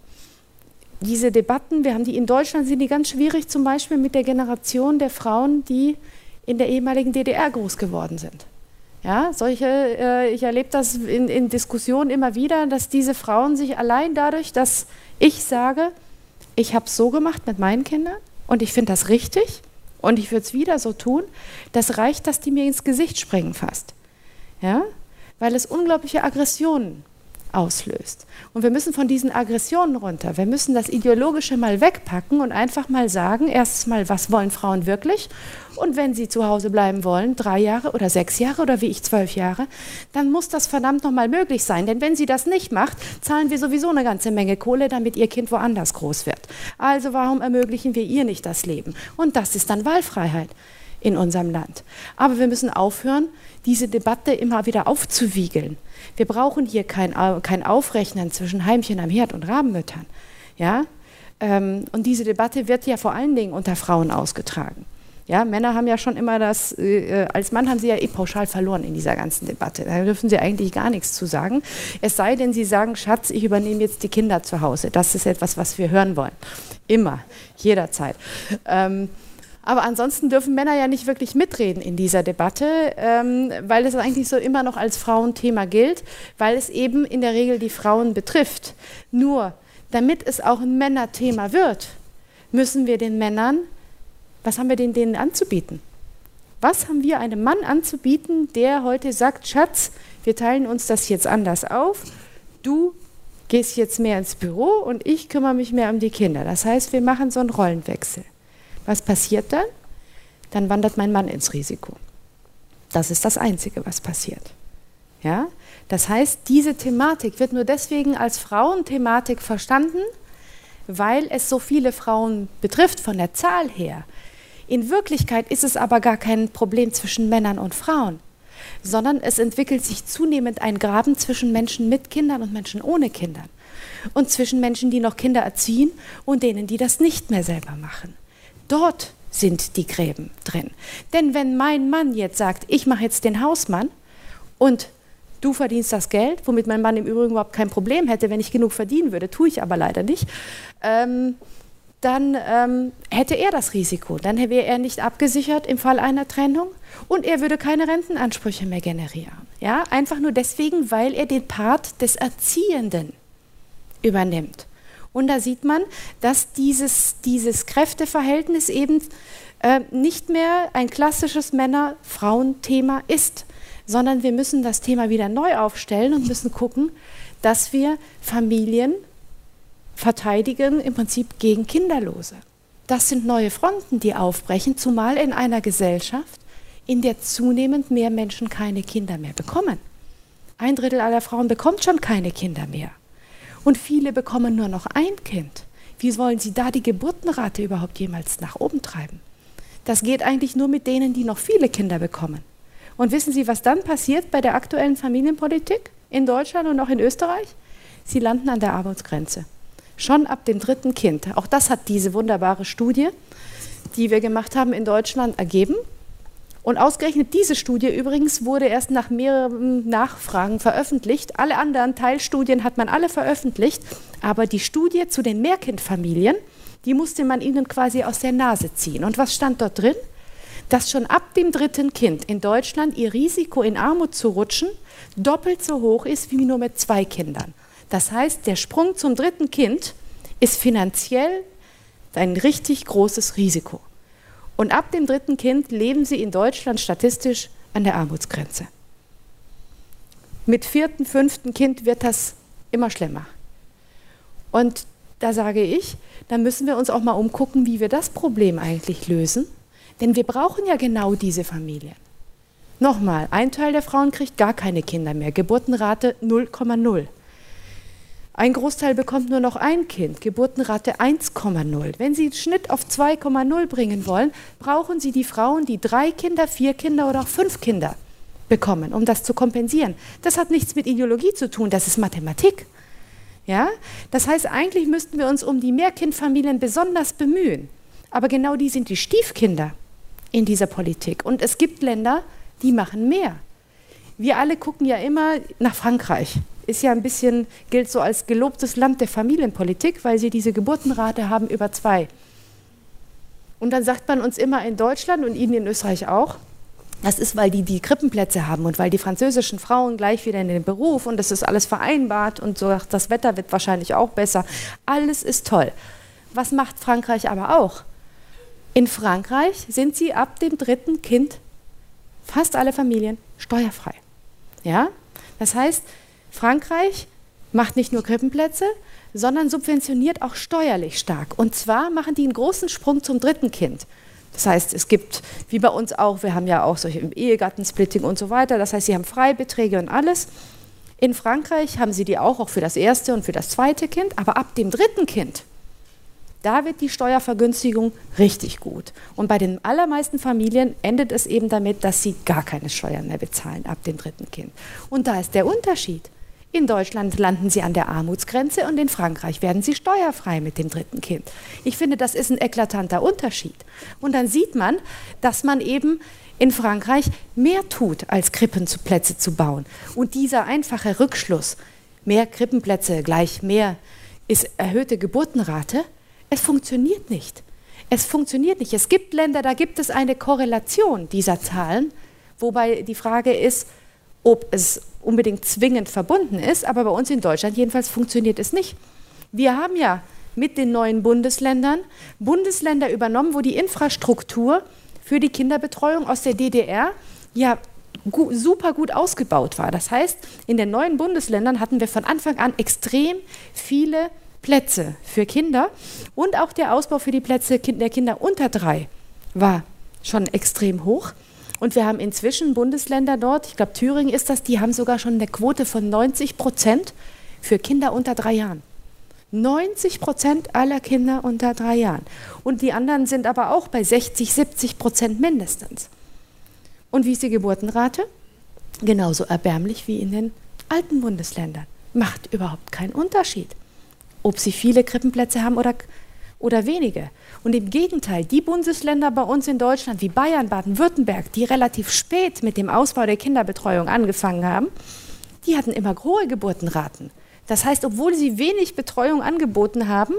diese Debatten, wir haben die in Deutschland, sind die ganz schwierig, zum Beispiel mit der Generation der Frauen, die in der ehemaligen D D R groß geworden sind. Ja, solche, äh, ich erlebe das in, in Diskussionen immer wieder, dass diese Frauen sich allein dadurch, dass ich sage, ich habe es so gemacht mit meinen Kindern und ich finde das richtig und ich würde es wieder so tun, das reicht, dass die mir ins Gesicht springen fast. Ja, weil es unglaubliche Aggressionen auslöst. Und wir müssen von diesen Aggressionen runter. Wir müssen das Ideologische mal wegpacken und einfach mal sagen, erstens mal, was wollen Frauen wirklich? Und wenn sie zu Hause bleiben wollen, drei Jahre oder sechs Jahre oder wie ich zwölf Jahre, dann muss das verdammt nochmal möglich sein. Denn wenn sie das nicht macht, zahlen wir sowieso eine ganze Menge Kohle, damit ihr Kind woanders groß wird. Also warum ermöglichen wir ihr nicht das Leben? Und das ist dann Wahlfreiheit in unserem Land. Aber wir müssen aufhören, diese Debatte immer wieder aufzuwiegeln. Wir brauchen hier kein, kein Aufrechnen zwischen Heimchen am Herd und Rabenmüttern. Ja? Ähm, und diese Debatte wird ja vor allen Dingen unter Frauen ausgetragen. Ja, Männer haben ja schon immer das, äh, als Mann haben sie ja eh pauschal verloren in dieser ganzen Debatte. Da dürfen sie eigentlich gar nichts zu sagen. Es sei denn, sie sagen, Schatz, ich übernehme jetzt die Kinder zu Hause. Das ist etwas, was wir hören wollen. Immer, jederzeit. Ähm, Aber ansonsten dürfen Männer ja nicht wirklich mitreden in dieser Debatte, ähm, weil es eigentlich so immer noch als Frauenthema gilt, weil es eben in der Regel die Frauen betrifft. Nur, damit es auch ein Männerthema wird, müssen wir den Männern, was haben wir denn denen anzubieten? Was haben wir einem Mann anzubieten, der heute sagt, Schatz, wir teilen uns das jetzt anders auf, du gehst jetzt mehr ins Büro und ich kümmere mich mehr um die Kinder. Das heißt, wir machen so einen Rollenwechsel. Was passiert dann? Dann wandert mein Mann ins Risiko. Das ist das Einzige, was passiert. Ja? Das heißt, diese Thematik wird nur deswegen als Frauenthematik verstanden, weil es so viele Frauen betrifft von der Zahl her. In Wirklichkeit ist es aber gar kein Problem zwischen Männern und Frauen, sondern es entwickelt sich zunehmend ein Graben zwischen Menschen mit Kindern und Menschen ohne Kindern und zwischen Menschen, die noch Kinder erziehen und denen, die das nicht mehr selber machen. Dort sind die Gräben drin. Denn wenn mein Mann jetzt sagt, ich mache jetzt den Hausmann und du verdienst das Geld, womit mein Mann im Übrigen überhaupt kein Problem hätte, wenn ich genug verdienen würde, tue ich aber leider nicht, ähm, dann ähm, hätte er das Risiko. Dann wäre er nicht abgesichert im Fall einer Trennung und er würde keine Rentenansprüche mehr generieren. Ja? Einfach nur deswegen, weil er den Part des Erziehenden übernimmt. Und da sieht man, dass dieses, dieses Kräfteverhältnis eben äh, nicht mehr ein klassisches Männer-Frauen-Thema ist, sondern wir müssen das Thema wieder neu aufstellen und müssen gucken, dass wir Familien verteidigen, im Prinzip gegen Kinderlose. Das sind neue Fronten, die aufbrechen, zumal in einer Gesellschaft, in der zunehmend mehr Menschen keine Kinder mehr bekommen. Ein Drittel aller Frauen bekommt schon keine Kinder mehr. Und viele bekommen nur noch ein Kind. Wie wollen Sie da die Geburtenrate überhaupt jemals nach oben treiben? Das geht eigentlich nur mit denen, die noch viele Kinder bekommen. Und wissen Sie, was dann passiert bei der aktuellen Familienpolitik in Deutschland und auch in Österreich? Sie landen an der Armutsgrenze. Schon ab dem dritten Kind. Auch das hat diese wunderbare Studie, die wir gemacht haben in Deutschland, ergeben. Und ausgerechnet diese Studie übrigens wurde erst nach mehreren Nachfragen veröffentlicht. Alle anderen Teilstudien hat man alle veröffentlicht, aber die Studie zu den Mehrkindfamilien, die musste man ihnen quasi aus der Nase ziehen. Und was stand dort drin? Dass schon ab dem dritten Kind in Deutschland ihr Risiko, in Armut zu rutschen, doppelt so hoch ist wie nur mit zwei Kindern. Das heißt, der Sprung zum dritten Kind ist finanziell ein richtig großes Risiko. Und ab dem dritten Kind leben sie in Deutschland statistisch an der Armutsgrenze. Mit vierten, fünften Kind wird das immer schlimmer. Und da sage ich, da müssen wir uns auch mal umgucken, wie wir das Problem eigentlich lösen. Denn wir brauchen ja genau diese Familien. Nochmal, ein Teil der Frauen kriegt gar keine Kinder mehr, Geburtenrate null Komma null. Ein Großteil bekommt nur noch ein Kind, Geburtenrate eins Komma null. Wenn Sie den Schnitt auf zwei Komma null bringen wollen, brauchen Sie die Frauen, die drei Kinder, vier Kinder oder auch fünf Kinder bekommen, um das zu kompensieren. Das hat nichts mit Ideologie zu tun, das ist Mathematik. Ja? Das heißt, eigentlich müssten wir uns um die Mehrkindfamilien besonders bemühen. Aber genau die sind die Stiefkinder in dieser Politik. Und es gibt Länder, die machen mehr. Wir alle gucken ja immer nach Frankreich. Ist ja ein bisschen, gilt so als gelobtes Land der Familienpolitik, weil sie diese Geburtenrate haben über zwei. Und dann sagt man uns immer in Deutschland und Ihnen in Österreich auch, das ist, weil die die Krippenplätze haben und weil die französischen Frauen gleich wieder in den Beruf und das ist alles vereinbart und so, das Wetter wird wahrscheinlich auch besser. Alles ist toll. Was macht Frankreich aber auch? In Frankreich sind sie ab dem dritten Kind, fast alle Familien, steuerfrei. Ja? Das heißt, Frankreich macht nicht nur Krippenplätze, sondern subventioniert auch steuerlich stark. Und zwar machen die einen großen Sprung zum dritten Kind. Das heißt, es gibt, wie bei uns auch, wir haben ja auch solche Ehegattensplitting und so weiter, das heißt, sie haben Freibeträge und alles. In Frankreich haben sie die auch, auch für das erste und für das zweite Kind, aber ab dem dritten Kind, da wird die Steuervergünstigung richtig gut. Und bei den allermeisten Familien endet es eben damit, dass sie gar keine Steuern mehr bezahlen ab dem dritten Kind. Und da ist der Unterschied. In Deutschland landen sie an der Armutsgrenze und in Frankreich werden sie steuerfrei mit dem dritten Kind. Ich finde, das ist ein eklatanter Unterschied. Und dann sieht man, dass man eben in Frankreich mehr tut, als Krippenplätze zu bauen. Und dieser einfache Rückschluss, mehr Krippenplätze gleich mehr ist erhöhte Geburtenrate, es funktioniert nicht. Es funktioniert nicht. Es gibt Länder, da gibt es eine Korrelation dieser Zahlen, wobei die Frage ist, ob es unbedingt zwingend verbunden ist, aber bei uns in Deutschland jedenfalls funktioniert es nicht. Wir haben ja mit den neuen Bundesländern Bundesländer übernommen, wo die Infrastruktur für die Kinderbetreuung aus der D D R ja gu- super gut ausgebaut war. Das heißt, in den neuen Bundesländern hatten wir von Anfang an extrem viele Plätze für Kinder und auch der Ausbau für die Plätze der Kinder unter drei war schon extrem hoch. Und wir haben inzwischen Bundesländer dort, ich glaube Thüringen ist das, die haben sogar schon eine Quote von neunzig Prozent für Kinder unter drei Jahren. neunzig Prozent aller Kinder unter drei Jahren. Und die anderen sind aber auch bei sechzig, siebzig Prozent mindestens. Und wie ist die Geburtenrate? Genauso erbärmlich wie in den alten Bundesländern. Macht überhaupt keinen Unterschied, ob sie viele Krippenplätze haben oder, oder wenige. Und im Gegenteil, die Bundesländer bei uns in Deutschland wie Bayern, Baden-Württemberg, die relativ spät mit dem Ausbau der Kinderbetreuung angefangen haben, die hatten immer hohe Geburtenraten. Das heißt, obwohl sie wenig Betreuung angeboten haben,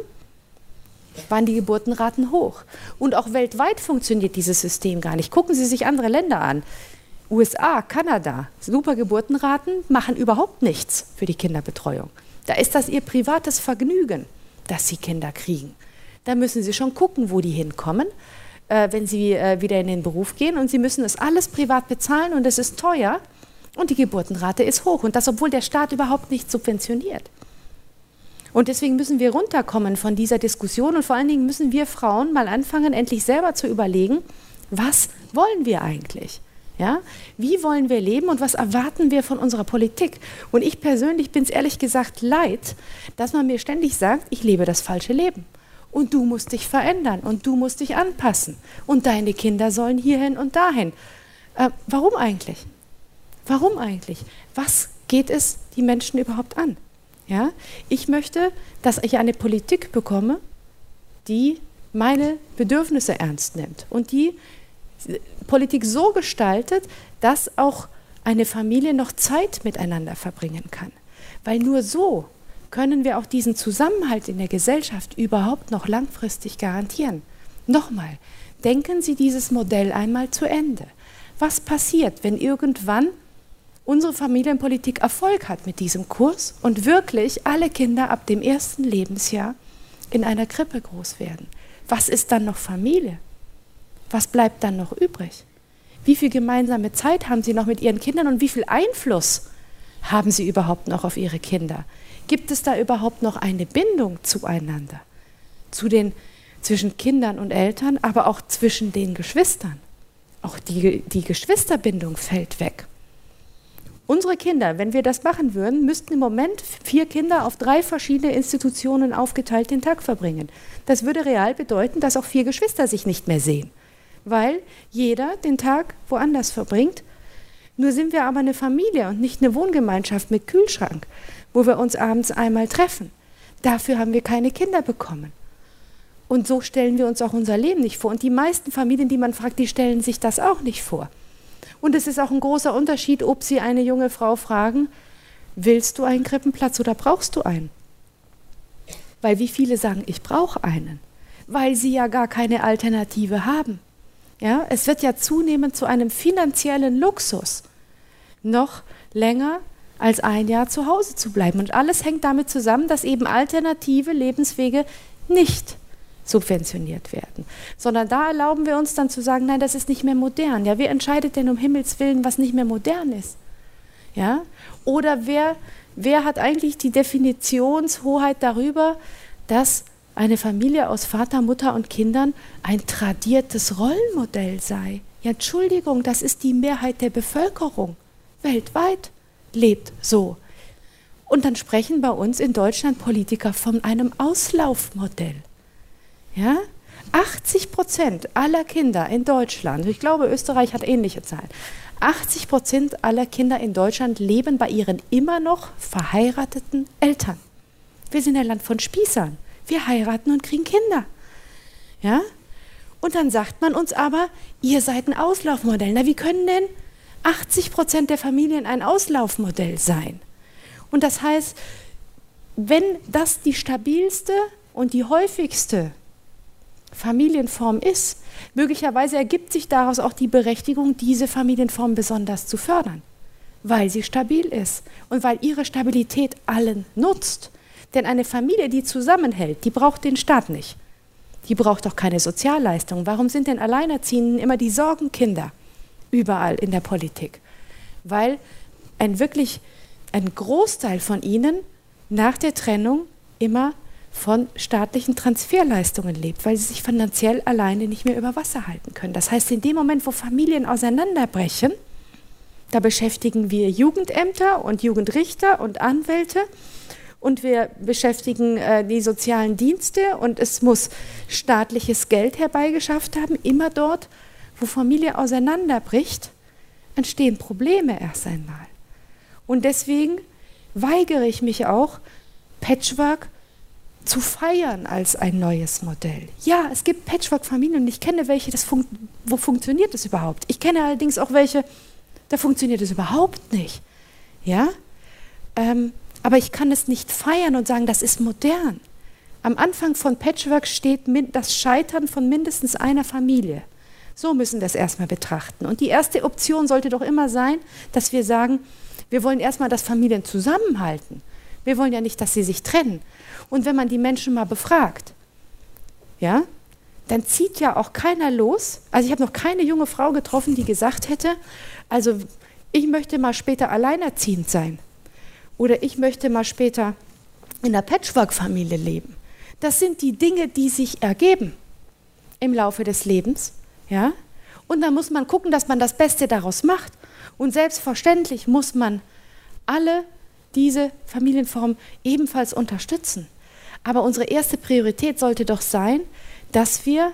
waren die Geburtenraten hoch. Und auch weltweit funktioniert dieses System gar nicht. Gucken Sie sich andere Länder an. U S A, Kanada, super Geburtenraten, machen überhaupt nichts für die Kinderbetreuung. Da ist das ihr privates Vergnügen, dass sie Kinder kriegen. Da müssen sie schon gucken, wo die hinkommen, äh, wenn sie äh, wieder in den Beruf gehen. Und sie müssen das alles privat bezahlen und es ist teuer. Und die Geburtenrate ist hoch. Und das, obwohl der Staat überhaupt nicht subventioniert. Und deswegen müssen wir runterkommen von dieser Diskussion. Und vor allen Dingen müssen wir Frauen mal anfangen, endlich selber zu überlegen, was wollen wir eigentlich? Ja? Wie wollen wir leben und was erwarten wir von unserer Politik? Und ich persönlich bin es ehrlich gesagt leid, dass man mir ständig sagt, ich lebe das falsche Leben. Und du musst dich verändern und du musst dich anpassen. Und deine Kinder sollen hierhin und dahin. Äh, warum eigentlich? Warum eigentlich? Was geht es die Menschen überhaupt an? Ja? Ich möchte, dass ich eine Politik bekomme, die meine Bedürfnisse ernst nimmt und die Politik so gestaltet, dass auch eine Familie noch Zeit miteinander verbringen kann. Weil nur so können wir auch diesen Zusammenhalt in der Gesellschaft überhaupt noch langfristig garantieren. Nochmal, denken Sie dieses Modell einmal zu Ende. Was passiert, wenn irgendwann unsere Familienpolitik Erfolg hat mit diesem Kurs und wirklich alle Kinder ab dem ersten Lebensjahr in einer Krippe groß werden? Was ist dann noch Familie? Was bleibt dann noch übrig? Wie viel gemeinsame Zeit haben Sie noch mit Ihren Kindern und wie viel Einfluss haben Sie überhaupt noch auf Ihre Kinder? Gibt es da überhaupt noch eine Bindung zueinander? Zu den, zwischen Kindern und Eltern, aber auch zwischen den Geschwistern. Auch die, die Geschwisterbindung fällt weg. Unsere Kinder, wenn wir das machen würden, müssten im Moment vier Kinder auf drei verschiedene Institutionen aufgeteilt den Tag verbringen. Das würde real bedeuten, dass auch vier Geschwister sich nicht mehr sehen, weil jeder den Tag woanders verbringt. Nur sind wir aber eine Familie und nicht eine Wohngemeinschaft mit Kühlschrank, wo wir uns abends einmal treffen. Dafür haben wir keine Kinder bekommen. Und so stellen wir uns auch unser Leben nicht vor. Und die meisten Familien, die man fragt, die stellen sich das auch nicht vor. Und es ist auch ein großer Unterschied, ob Sie eine junge Frau fragen, willst du einen Krippenplatz oder brauchst du einen? Weil wie viele sagen, ich brauche einen, weil sie ja gar keine Alternative haben. Ja, es wird ja zunehmend zu einem finanziellen Luxus, noch länger als ein Jahr zu Hause zu bleiben. Und alles hängt damit zusammen, dass eben alternative Lebenswege nicht subventioniert werden. Sondern da erlauben wir uns dann zu sagen, nein, das ist nicht mehr modern. Ja, wer entscheidet denn um Himmels Willen, was nicht mehr modern ist? Ja? Oder wer, wer hat eigentlich die Definitionshoheit darüber, dass eine Familie aus Vater, Mutter und Kindern ein tradiertes Rollenmodell sei? Ja, Entschuldigung, das ist die Mehrheit der Bevölkerung. Weltweit lebt so. Und dann sprechen bei uns in Deutschland Politiker von einem Auslaufmodell. Ja? achtzig Prozent aller Kinder in Deutschland, ich glaube, Österreich hat ähnliche Zahlen, achtzig Prozent aller Kinder in Deutschland leben bei ihren immer noch verheirateten Eltern. Wir sind ein Land von Spießern. Wir heiraten und kriegen Kinder. Ja? Und dann sagt man uns aber, ihr seid ein Auslaufmodell. Na, wie können denn achtzig Prozent der Familien ein Auslaufmodell sein? Und das heißt, wenn das die stabilste und die häufigste Familienform ist, möglicherweise ergibt sich daraus auch die Berechtigung, diese Familienform besonders zu fördern, weil sie stabil ist und weil ihre Stabilität allen nutzt. Denn eine Familie, die zusammenhält, die braucht den Staat nicht. Die braucht auch keine Sozialleistung. Warum sind denn Alleinerziehenden immer die Sorgenkinder überall in der Politik? Weil ein wirklich ein Großteil von ihnen nach der Trennung immer von staatlichen Transferleistungen lebt, weil sie sich finanziell alleine nicht mehr über Wasser halten können. Das heißt, in dem Moment, wo Familien auseinanderbrechen, da beschäftigen wir Jugendämter und Jugendrichter und Anwälte und wir beschäftigen äh, die sozialen Dienste und es muss staatliches Geld herbeigeschafft haben. Immer dort, wo Familie auseinanderbricht, entstehen Probleme erst einmal. Und deswegen weigere ich mich auch, Patchwork zu feiern als ein neues Modell. Ja, es gibt Patchwork-Familien und ich kenne welche, das fun- wo funktioniert das überhaupt? Ich kenne allerdings auch welche, da funktioniert es überhaupt nicht. Ja? Ähm, aber ich kann es nicht feiern und sagen, das ist modern. Am Anfang von Patchwork steht min- das Scheitern von mindestens einer Familie. So müssen wir es erstmal betrachten. Und die erste Option sollte doch immer sein, dass wir sagen, wir wollen erstmal, dass Familien zusammenhalten. Wir wollen ja nicht, dass sie sich trennen. Und wenn man die Menschen mal befragt, ja, dann zieht ja auch keiner los. Also ich habe noch keine junge Frau getroffen, die gesagt hätte, also ich möchte mal später alleinerziehend sein oder ich möchte mal später in einer Patchwork-Familie leben. Das sind die Dinge, die sich ergeben im Laufe des Lebens. Ja? Und dann muss man gucken, dass man das Beste daraus macht. Und selbstverständlich muss man alle diese Familienformen ebenfalls unterstützen. Aber unsere erste Priorität sollte doch sein, dass wir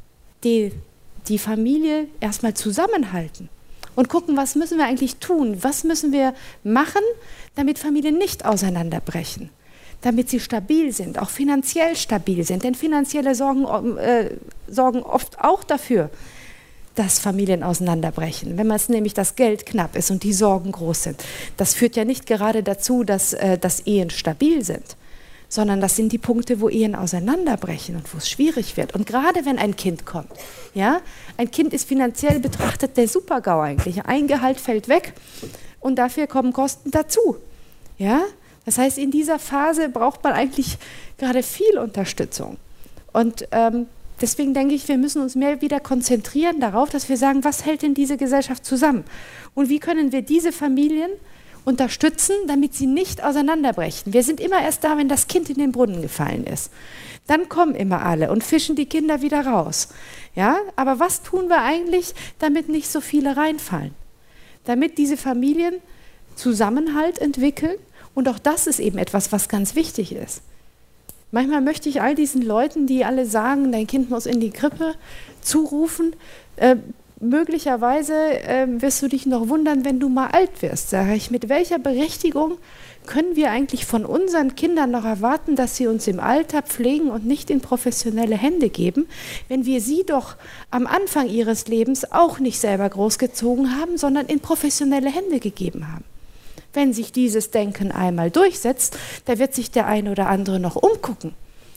die, die Familie erstmal zusammenhalten und gucken, was müssen wir eigentlich tun, was müssen wir machen, damit Familien nicht auseinanderbrechen, damit sie stabil sind, auch finanziell stabil sind. Denn finanzielle Sorgen äh, sorgen oft auch dafür, dass Familien auseinanderbrechen, wenn es nämlich das Geld knapp ist und die Sorgen groß sind. Das führt ja nicht gerade dazu, dass, äh, dass Ehen stabil sind, sondern das sind die Punkte, wo Ehen auseinanderbrechen und wo es schwierig wird. Und gerade wenn ein Kind kommt, ja, ein Kind ist finanziell betrachtet der Super-GAU eigentlich. Ein Gehalt fällt weg und dafür kommen Kosten dazu. Ja? Das heißt, in dieser Phase braucht man eigentlich gerade viel Unterstützung. Und ähm, deswegen denke ich, wir müssen uns mehr wieder konzentrieren darauf, dass wir sagen, was hält denn diese Gesellschaft zusammen? Und wie können wir diese Familien unterstützen, damit sie nicht auseinanderbrechen? Wir sind immer erst da, wenn das Kind in den Brunnen gefallen ist. Dann kommen immer alle und fischen die Kinder wieder raus. Ja? Aber was tun wir eigentlich, damit nicht so viele reinfallen? Damit diese Familien Zusammenhalt entwickeln. Und auch das ist eben etwas, was ganz wichtig ist. Manchmal möchte ich all diesen Leuten, die alle sagen, dein Kind muss in die Krippe, zurufen, äh, möglicherweise äh, wirst du dich noch wundern, wenn du mal alt wirst. Sage ich, mit welcher Berechtigung können wir eigentlich von unseren Kindern noch erwarten, dass sie uns im Alter pflegen und nicht in professionelle Hände geben, wenn wir sie doch am Anfang ihres Lebens auch nicht selber großgezogen haben, sondern in professionelle Hände gegeben haben. Wenn sich dieses Denken einmal durchsetzt, da wird sich der eine oder andere noch umgucken.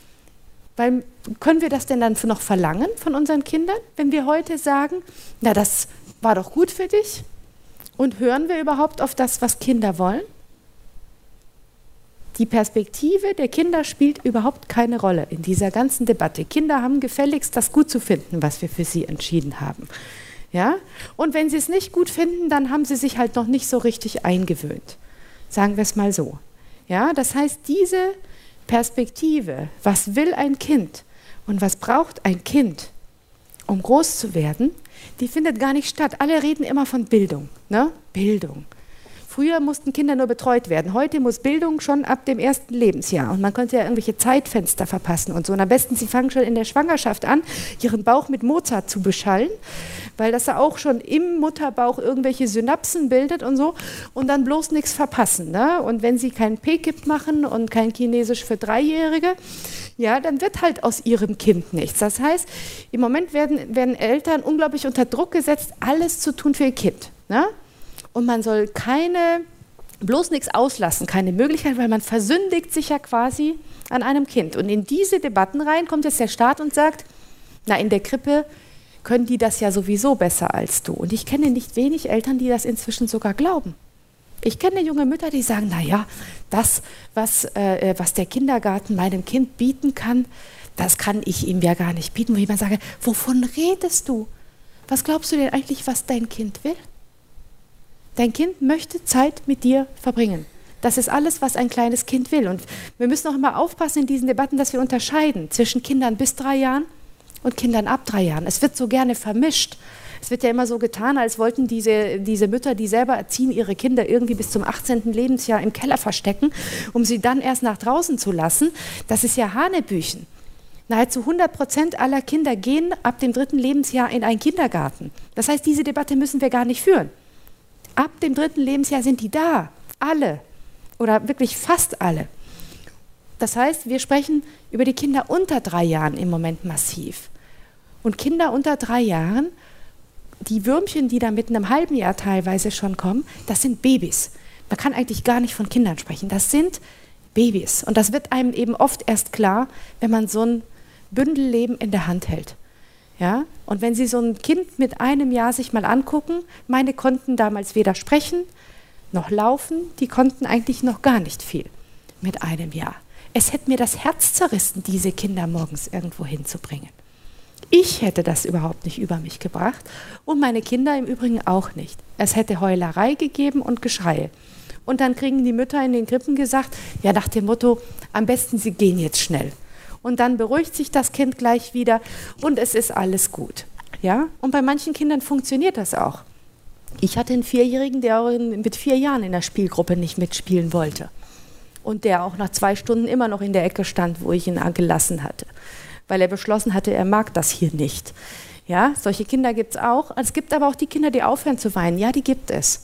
Weil, können wir das denn dann noch verlangen von unseren Kindern, wenn wir heute sagen, na, das war doch gut für dich? Und hören wir überhaupt auf das, was Kinder wollen? Die Perspektive der Kinder spielt überhaupt keine Rolle in dieser ganzen Debatte. Kinder haben gefälligst, das gut zu finden, was wir für sie entschieden haben. Ja? Und wenn sie es nicht gut finden, dann haben sie sich halt noch nicht so richtig eingewöhnt. Sagen wir es mal so. Ja? Das heißt, diese Perspektive, was will ein Kind und was braucht ein Kind, um groß zu werden, die findet gar nicht statt. Alle reden immer von Bildung. Ne? Bildung. Früher mussten Kinder nur betreut werden. Heute muss Bildung schon ab dem ersten Lebensjahr. Und man konnte ja irgendwelche Zeitfenster verpassen und so. Und am besten, sie fangen schon in der Schwangerschaft an, ihren Bauch mit Mozart zu beschallen, weil das ja auch schon im Mutterbauch irgendwelche Synapsen bildet und so. Und dann bloß nichts verpassen. Ne? Und wenn sie kein P K I P machen und kein Chinesisch für Dreijährige, ja, dann wird halt aus ihrem Kind nichts. Das heißt, im Moment werden, werden Eltern unglaublich unter Druck gesetzt, alles zu tun für ihr Kind. Ne? Und man soll keine, bloß nichts auslassen, keine Möglichkeit, weil man versündigt sich ja quasi an einem Kind. Und in diese Debatten rein kommt jetzt der Staat und sagt, na, in der Krippe können die das ja sowieso besser als du. Und ich kenne nicht wenig Eltern, die das inzwischen sogar glauben. Ich kenne junge Mütter, die sagen, na ja, das, was, äh, was der Kindergarten meinem Kind bieten kann, das kann ich ihm ja gar nicht bieten. Wo ich immer sage, wovon redest du? Was glaubst du denn eigentlich, was dein Kind will? Dein Kind möchte Zeit mit dir verbringen. Das ist alles, was ein kleines Kind will. Und wir müssen auch immer aufpassen in diesen Debatten, dass wir unterscheiden zwischen Kindern bis drei Jahren und Kindern ab drei Jahren. Es wird so gerne vermischt. Es wird ja immer so getan, als wollten diese, diese Mütter, die selber erziehen, ihre Kinder irgendwie bis zum achtzehnten Lebensjahr im Keller verstecken, um sie dann erst nach draußen zu lassen. Das ist ja Hanebüchen. Nahezu hundert Prozent aller Kinder gehen ab dem dritten Lebensjahr in einen Kindergarten. Das heißt, diese Debatte müssen wir gar nicht führen. Ab dem dritten Lebensjahr sind die da, alle oder wirklich fast alle. Das heißt, wir sprechen über die Kinder unter drei Jahren im Moment massiv. Und Kinder unter drei Jahren, die Würmchen, die da mit einem halben Jahr teilweise schon kommen, das sind Babys. Man kann eigentlich gar nicht von Kindern sprechen. Das sind Babys. Und das wird einem eben oft erst klar, wenn man so ein Bündelleben in der Hand hält. Ja? Und wenn Sie so ein Kind mit einem Jahr sich mal angucken, meine konnten damals weder sprechen noch laufen, die konnten eigentlich noch gar nicht viel mit einem Jahr. Es hätte mir das Herz zerrissen, diese Kinder morgens irgendwo hinzubringen. Ich hätte das überhaupt nicht über mich gebracht und meine Kinder im Übrigen auch nicht. Es hätte Heulerei gegeben und Geschreie. Und dann kriegen die Mütter in den Krippen gesagt, ja, nach dem Motto, am besten Sie gehen jetzt schnell. Und dann beruhigt sich das Kind gleich wieder und es ist alles gut. Ja? Und bei manchen Kindern funktioniert das auch. Ich hatte einen Vierjährigen, der mit vier Jahren in der Spielgruppe nicht mitspielen wollte. Und der auch nach zwei Stunden immer noch in der Ecke stand, wo ich ihn gelassen hatte. Weil er beschlossen hatte, er mag das hier nicht. Ja, solche Kinder gibt es auch. Es gibt aber auch die Kinder, die aufhören zu weinen. Ja, die gibt es.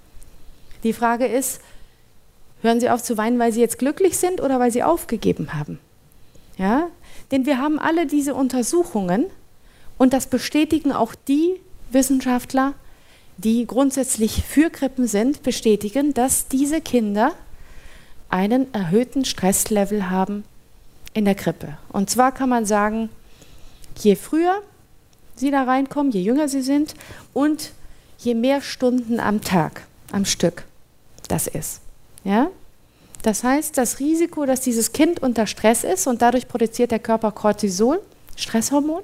Die Frage ist, hören sie auf zu weinen, weil sie jetzt glücklich sind oder weil sie aufgegeben haben? Ja, denn wir haben alle diese Untersuchungen und das bestätigen auch die Wissenschaftler, die grundsätzlich für Krippen sind, bestätigen, dass diese Kinder einen erhöhten Stresslevel haben in der Krippe. Und zwar kann man sagen, je früher sie da reinkommen, je jünger sie sind und je mehr Stunden am Tag, am Stück das ist. Ja? Das heißt, das Risiko, dass dieses Kind unter Stress ist und dadurch produziert der Körper Cortisol, Stresshormon.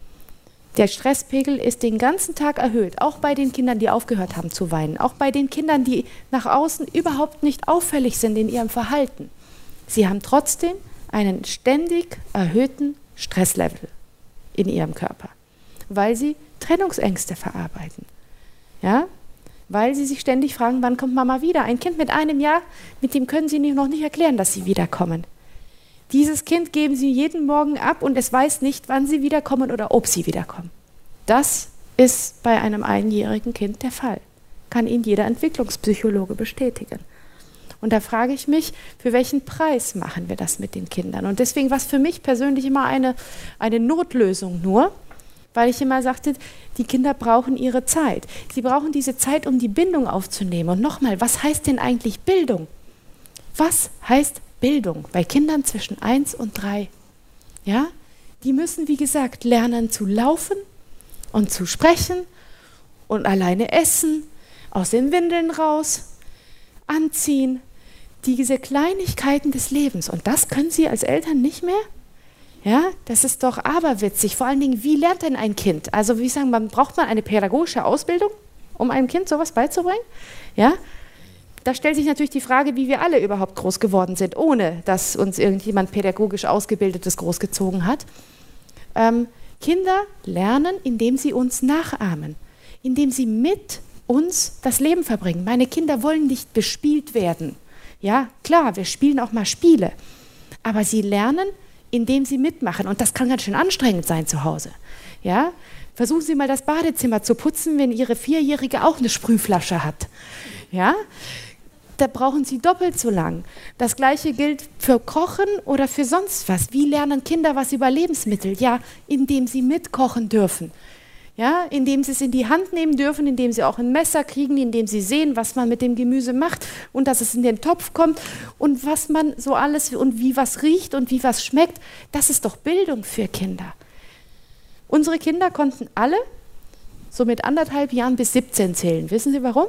Der Stresspegel ist den ganzen Tag erhöht, auch bei den Kindern, die aufgehört haben zu weinen, auch bei den Kindern, die nach außen überhaupt nicht auffällig sind in ihrem Verhalten. Sie haben trotzdem einen ständig erhöhten Stresslevel in ihrem Körper, weil sie Trennungsängste verarbeiten. Ja? Weil sie sich ständig fragen, wann kommt Mama wieder? Ein Kind mit einem Jahr, mit dem können Sie noch nicht erklären, dass Sie wiederkommen. Dieses Kind geben Sie jeden Morgen ab und es weiß nicht, wann Sie wiederkommen oder ob Sie wiederkommen. Das ist bei einem einjährigen Kind der Fall. Kann Ihnen jeder Entwicklungspsychologe bestätigen. Und da frage ich mich, für welchen Preis machen wir das mit den Kindern? Und deswegen war es für mich persönlich immer eine, eine Notlösung nur, weil ich immer sagte, die Kinder brauchen ihre Zeit. Sie brauchen diese Zeit, um die Bindung aufzunehmen. Und nochmal, was heißt denn eigentlich Bildung? Was heißt Bildung bei Kindern zwischen eins und drei? Ja? Die müssen, wie gesagt, lernen zu laufen und zu sprechen und alleine essen, aus den Windeln raus, anziehen, diese Kleinigkeiten des Lebens. Und das können Sie als Eltern nicht mehr? Ja, das ist doch aberwitzig. Vor allen Dingen, wie lernt denn ein Kind? Also wie sagen, man braucht man eine pädagogische Ausbildung, um einem Kind sowas beizubringen? Ja, da stellt sich natürlich die Frage, wie wir alle überhaupt groß geworden sind, ohne dass uns irgendjemand pädagogisch Ausgebildetes großgezogen hat. Ähm, Kinder lernen, indem sie uns nachahmen, indem sie mit uns das Leben verbringen. Meine Kinder wollen nicht bespielt werden. Ja, klar, wir spielen auch mal Spiele. Aber sie lernen, indem sie mitmachen. Und das kann ganz schön anstrengend sein zu Hause. Ja? Versuchen Sie mal das Badezimmer zu putzen, wenn Ihre Vierjährige auch eine Sprühflasche hat. Ja? Da brauchen Sie doppelt so lang. Das Gleiche gilt für Kochen oder für sonst was. Wie lernen Kinder was über Lebensmittel? Ja, indem sie mitkochen dürfen. Ja, indem sie es in die Hand nehmen dürfen, indem sie auch ein Messer kriegen, indem sie sehen, was man mit dem Gemüse macht und dass es in den Topf kommt und was man so alles und wie was riecht und wie was schmeckt. Das ist doch Bildung für Kinder. Unsere Kinder konnten alle so mit anderthalb Jahren bis siebzehn zählen. Wissen Sie warum?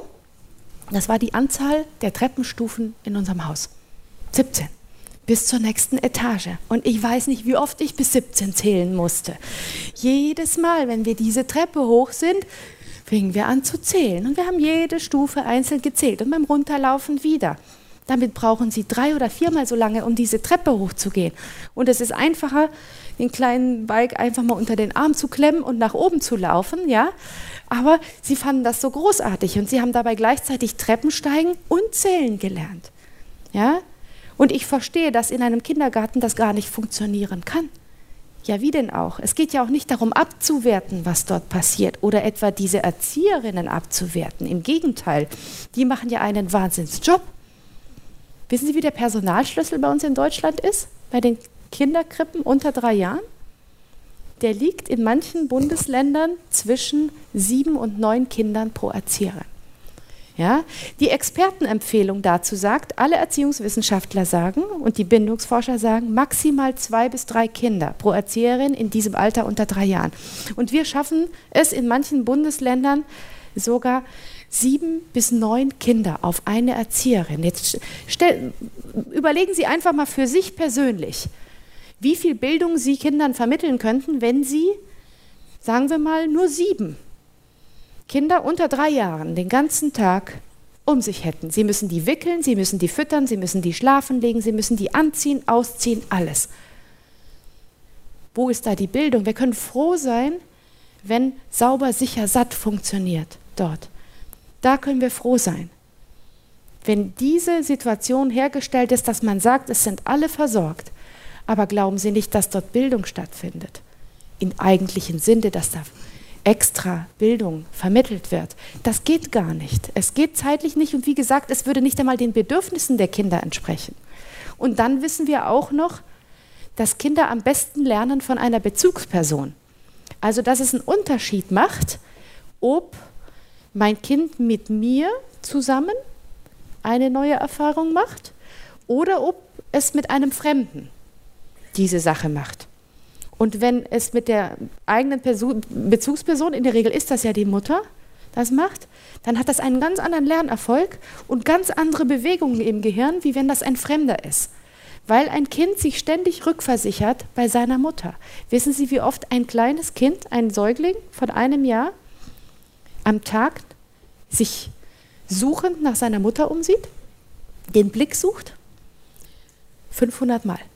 Das war die Anzahl der Treppenstufen in unserem Haus. siebzehn. Bis zur nächsten Etage. Und ich weiß nicht, wie oft ich bis siebzehn zählen musste. Jedes Mal, wenn wir diese Treppe hoch sind, fingen wir an zu zählen. Und wir haben jede Stufe einzeln gezählt und beim Runterlaufen wieder. Damit brauchen Sie drei oder viermal so lange, um diese Treppe hochzugehen. Und es ist einfacher, den kleinen Bike einfach mal unter den Arm zu klemmen und nach oben zu laufen, ja. Aber Sie fanden das so großartig und Sie haben dabei gleichzeitig Treppensteigen und Zählen gelernt, ja. Und ich verstehe, dass in einem Kindergarten das gar nicht funktionieren kann. Ja, wie denn auch? Es geht ja auch nicht darum, abzuwerten, was dort passiert oder etwa diese Erzieherinnen abzuwerten. Im Gegenteil, die machen ja einen Wahnsinnsjob. Wissen Sie, wie der Personalschlüssel bei uns in Deutschland ist? Bei den Kinderkrippen unter drei Jahren? Der liegt in manchen Bundesländern zwischen sieben und neun Kindern pro Erzieherin. Ja, die Expertenempfehlung dazu sagt, alle Erziehungswissenschaftler sagen und die Bindungsforscher sagen, maximal zwei bis drei Kinder pro Erzieherin in diesem Alter unter drei Jahren. Und wir schaffen es in manchen Bundesländern sogar sieben bis neun Kinder auf eine Erzieherin. Jetzt stell, überlegen Sie einfach mal für sich persönlich, wie viel Bildung Sie Kindern vermitteln könnten, wenn Sie, sagen wir mal, nur sieben Kinder unter drei Jahren den ganzen Tag um sich hätten. Sie müssen die wickeln, Sie müssen die füttern, Sie müssen die schlafen legen, Sie müssen die anziehen, ausziehen, alles. Wo ist da die Bildung? Wir können froh sein, wenn sauber, sicher, satt funktioniert dort. Da können wir froh sein. Wenn diese Situation hergestellt ist, dass man sagt, es sind alle versorgt, aber glauben Sie nicht, dass dort Bildung stattfindet? Im eigentlichen Sinne, dass da extra Bildung vermittelt wird. Das geht gar nicht. Es geht zeitlich nicht und wie gesagt, es würde nicht einmal den Bedürfnissen der Kinder entsprechen. Und dann wissen wir auch noch, dass Kinder am besten lernen von einer Bezugsperson. Also, dass es einen Unterschied macht, ob mein Kind mit mir zusammen eine neue Erfahrung macht oder ob es mit einem Fremden diese Sache macht. Und wenn es mit der eigenen Perso- Bezugsperson, in der Regel ist das ja die Mutter, das macht, dann hat das einen ganz anderen Lernerfolg und ganz andere Bewegungen im Gehirn, wie wenn das ein Fremder ist. Weil ein Kind sich ständig rückversichert bei seiner Mutter. Wissen Sie, wie oft ein kleines Kind, ein Säugling von einem Jahr, am Tag sich suchend nach seiner Mutter umsieht, den Blick sucht? fünfhundert Mal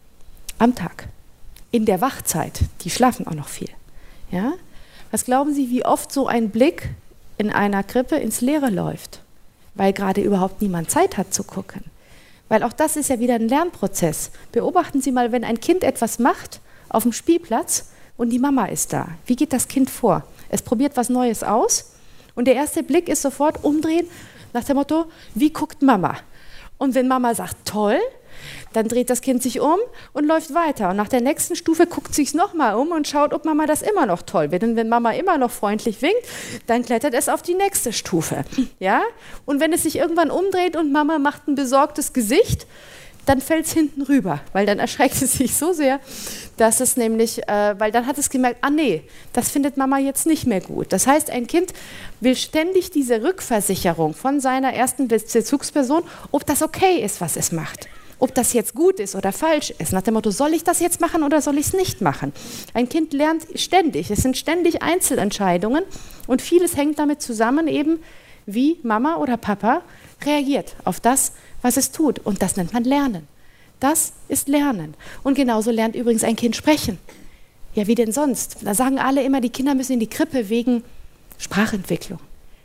am Tag. In der Wachzeit, die schlafen auch noch viel. Ja? Was glauben Sie, wie oft so ein Blick in einer Krippe ins Leere läuft? Weil gerade überhaupt niemand Zeit hat zu gucken. Weil auch das ist ja wieder ein Lernprozess. Beobachten Sie mal, wenn ein Kind etwas macht auf dem Spielplatz und die Mama ist da. Wie geht das Kind vor? Es probiert was Neues aus und der erste Blick ist sofort umdrehen nach dem Motto, wie guckt Mama? Und wenn Mama sagt, toll, dann dreht das Kind sich um und läuft weiter. Und nach der nächsten Stufe guckt es sich nochmal um und schaut, ob Mama das immer noch toll wird. Und wenn Mama immer noch freundlich winkt, dann klettert es auf die nächste Stufe. Ja? Und wenn es sich irgendwann umdreht und Mama macht ein besorgtes Gesicht, dann fällt es hinten rüber, weil dann erschreckt es sich so sehr, dass es nämlich, äh, weil dann hat es gemerkt, ah nee, das findet Mama jetzt nicht mehr gut. Das heißt, ein Kind will ständig diese Rückversicherung von seiner ersten Bezugsperson, ob das okay ist, was es macht. Ob das jetzt gut ist oder falsch ist. Nach dem Motto, soll ich das jetzt machen oder soll ich es nicht machen? Ein Kind lernt ständig, es sind ständig Einzelentscheidungen und vieles hängt damit zusammen eben, wie Mama oder Papa reagiert auf das, was es tut. Und das nennt man Lernen. Das ist Lernen. Und genauso lernt übrigens ein Kind sprechen. Ja, wie denn sonst? Da sagen alle immer, die Kinder müssen in die Krippe wegen Sprachentwicklung.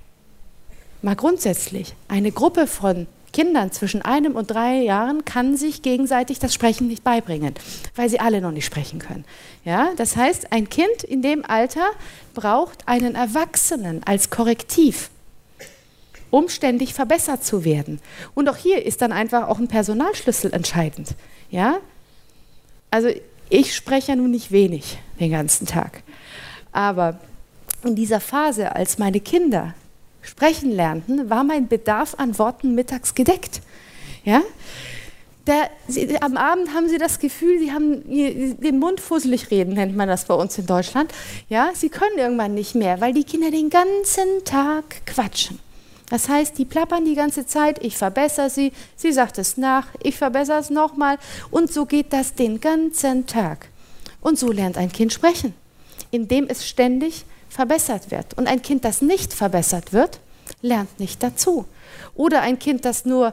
Mal grundsätzlich, eine Gruppe von Kindern zwischen einem und drei Jahren kann sich gegenseitig das Sprechen nicht beibringen, weil sie alle noch nicht sprechen können. Ja, das heißt, ein Kind in dem Alter braucht einen Erwachsenen als Korrektiv, um ständig verbessert zu werden. Und auch hier ist dann einfach auch ein Personalschlüssel entscheidend. Ja? Also ich spreche ja nun nicht wenig den ganzen Tag, aber in dieser Phase, als meine Kinder sprechen lernten, war mein Bedarf an Worten mittags gedeckt. Ja? Der, sie, am Abend haben sie das Gefühl, sie haben den Mund fusselig reden, nennt man das bei uns in Deutschland. Ja? Sie können irgendwann nicht mehr, weil die Kinder den ganzen Tag quatschen. Das heißt, die plappern die ganze Zeit, ich verbessere sie, sie sagt es nach, ich verbessere es nochmal und so geht das den ganzen Tag. Und so lernt ein Kind sprechen, indem es ständig verbessert wird. Und ein Kind, das nicht verbessert wird, lernt nicht dazu. Oder ein Kind, das nur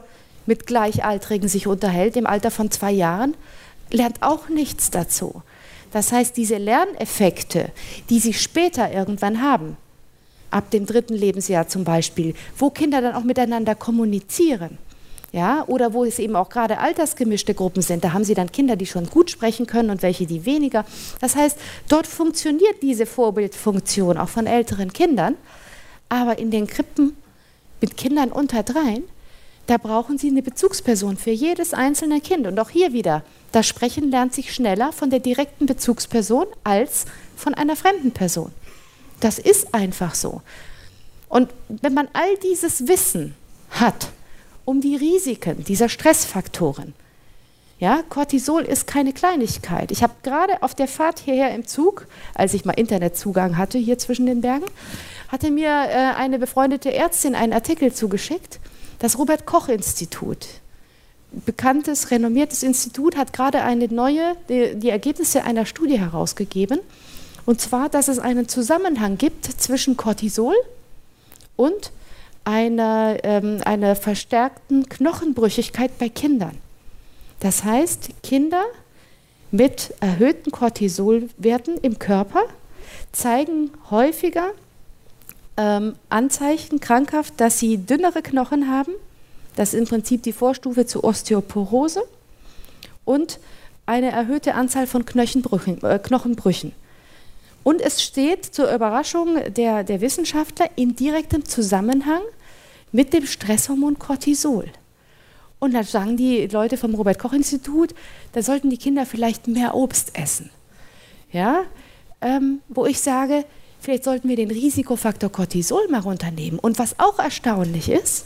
mit Gleichaltrigen sich unterhält, im Alter von zwei Jahren, lernt auch nichts dazu. Das heißt, diese Lerneffekte, die sie später irgendwann haben, ab dem dritten Lebensjahr zum Beispiel, wo Kinder dann auch miteinander kommunizieren, ja, oder wo es eben auch gerade altersgemischte Gruppen sind, da haben sie dann Kinder, die schon gut sprechen können und welche, die weniger. Das heißt, dort funktioniert diese Vorbildfunktion auch von älteren Kindern, aber in den Krippen mit Kindern unter dreien, da brauchen sie eine Bezugsperson für jedes einzelne Kind. Und auch hier wieder, das Sprechen lernt sich schneller von der direkten Bezugsperson als von einer fremden Person. Das ist einfach so. Und wenn man all dieses Wissen hat um die Risiken dieser Stressfaktoren, ja, Cortisol ist keine Kleinigkeit. Ich habe gerade auf der Fahrt hierher im Zug, als ich mal Internetzugang hatte hier zwischen den Bergen, hatte mir äh, eine befreundete Ärztin einen Artikel zugeschickt. Das Robert-Koch-Institut, bekanntes, renommiertes Institut, hat gerade eine neue, die, die Ergebnisse einer Studie herausgegeben. Und zwar, dass es einen Zusammenhang gibt zwischen Cortisol und einer, ähm, einer verstärkten Knochenbrüchigkeit bei Kindern. Das heißt, Kinder mit erhöhten Cortisolwerten im Körper zeigen häufiger ähm, Anzeichen krankhaft, dass sie dünnere Knochen haben. Das ist im Prinzip die Vorstufe zur Osteoporose und eine erhöhte Anzahl von Knochenbrüchen. Äh, Knochenbrüchen. Und es steht zur Überraschung der, der Wissenschaftler in direktem Zusammenhang mit dem Stresshormon Cortisol. Und dann sagen die Leute vom Robert-Koch-Institut, da sollten die Kinder vielleicht mehr Obst essen. Ja? Ähm, wo ich sage, vielleicht sollten wir den Risikofaktor Cortisol mal runternehmen. Und was auch erstaunlich ist,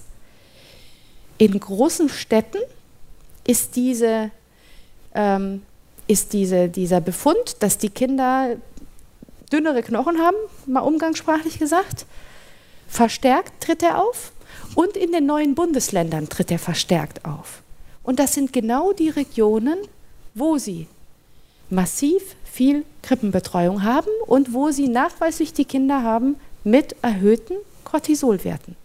in großen Städten ist, diese, ähm, ist diese, dieser Befund, dass die Kinder dünnere Knochen haben, mal umgangssprachlich gesagt, verstärkt tritt er auf und in den neuen Bundesländern tritt er verstärkt auf. Und das sind genau die Regionen, wo sie massiv viel Krippenbetreuung haben und wo sie nachweislich die Kinder haben mit erhöhten Cortisolwerten.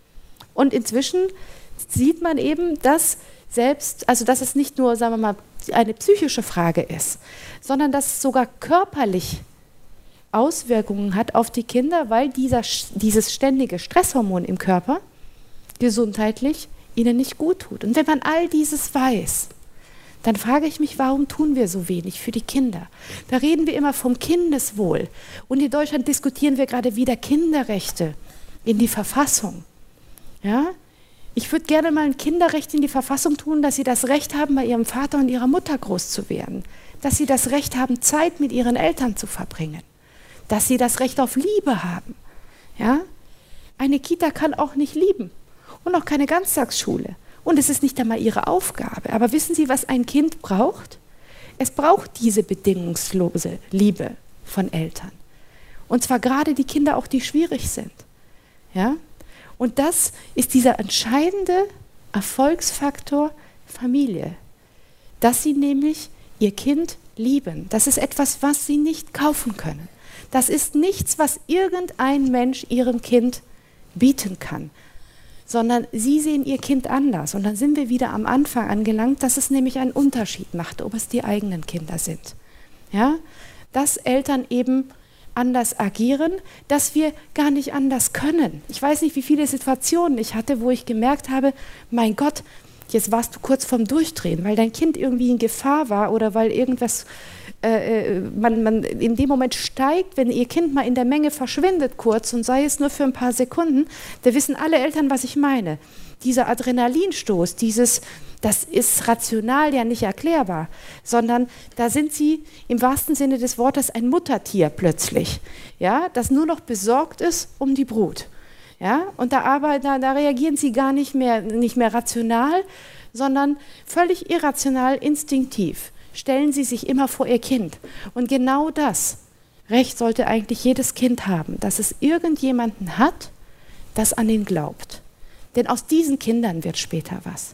Und inzwischen sieht man eben, dass selbst, also dass es nicht nur, sagen wir mal, eine psychische Frage ist, sondern dass es sogar körperlich Auswirkungen hat auf die Kinder, weil dieser, dieses ständige Stresshormon im Körper gesundheitlich ihnen nicht gut tut. Und wenn man all dieses weiß, dann frage ich mich, warum tun wir so wenig für die Kinder? Da reden wir immer vom Kindeswohl. Und in Deutschland diskutieren wir gerade wieder Kinderrechte in die Verfassung. Ja? Ich würde gerne mal ein Kinderrecht in die Verfassung tun, dass sie das Recht haben, bei ihrem Vater und ihrer Mutter groß zu werden. Dass sie das Recht haben, Zeit mit ihren Eltern zu verbringen. Dass sie das Recht auf Liebe haben. Ja? Eine Kita kann auch nicht lieben und auch keine Ganztagsschule. Und es ist nicht einmal ihre Aufgabe. Aber wissen Sie, was ein Kind braucht? Es braucht diese bedingungslose Liebe von Eltern. Und zwar gerade die Kinder, auch die schwierig sind. Ja? Und das ist dieser entscheidende Erfolgsfaktor Familie. Dass sie nämlich ihr Kind lieben. Das ist etwas, was sie nicht kaufen können. Das ist nichts, was irgendein Mensch ihrem Kind bieten kann, sondern sie sehen ihr Kind anders. Und dann sind wir wieder am Anfang angelangt, dass es nämlich einen Unterschied macht, ob es die eigenen Kinder sind. Ja? Dass Eltern eben anders agieren, dass wir gar nicht anders können. Ich weiß nicht, wie viele Situationen ich hatte, wo ich gemerkt habe, mein Gott, jetzt warst du kurz vorm Durchdrehen, weil dein Kind irgendwie in Gefahr war oder weil irgendwas, äh, man, man in dem Moment steigt, wenn ihr Kind mal in der Menge verschwindet kurz und sei es nur für ein paar Sekunden, da wissen alle Eltern, was ich meine. Dieser Adrenalinstoß, dieses, das ist rational ja nicht erklärbar, sondern da sind sie im wahrsten Sinne des Wortes ein Muttertier plötzlich, ja, das nur noch besorgt ist um die Brut. Ja, und da, aber, da, da reagieren sie gar nicht mehr, nicht mehr rational, sondern völlig irrational, instinktiv. Stellen sie sich immer vor ihr Kind. Und genau das Recht sollte eigentlich jedes Kind haben, dass es irgendjemanden hat, das an ihn glaubt. Denn aus diesen Kindern wird später was.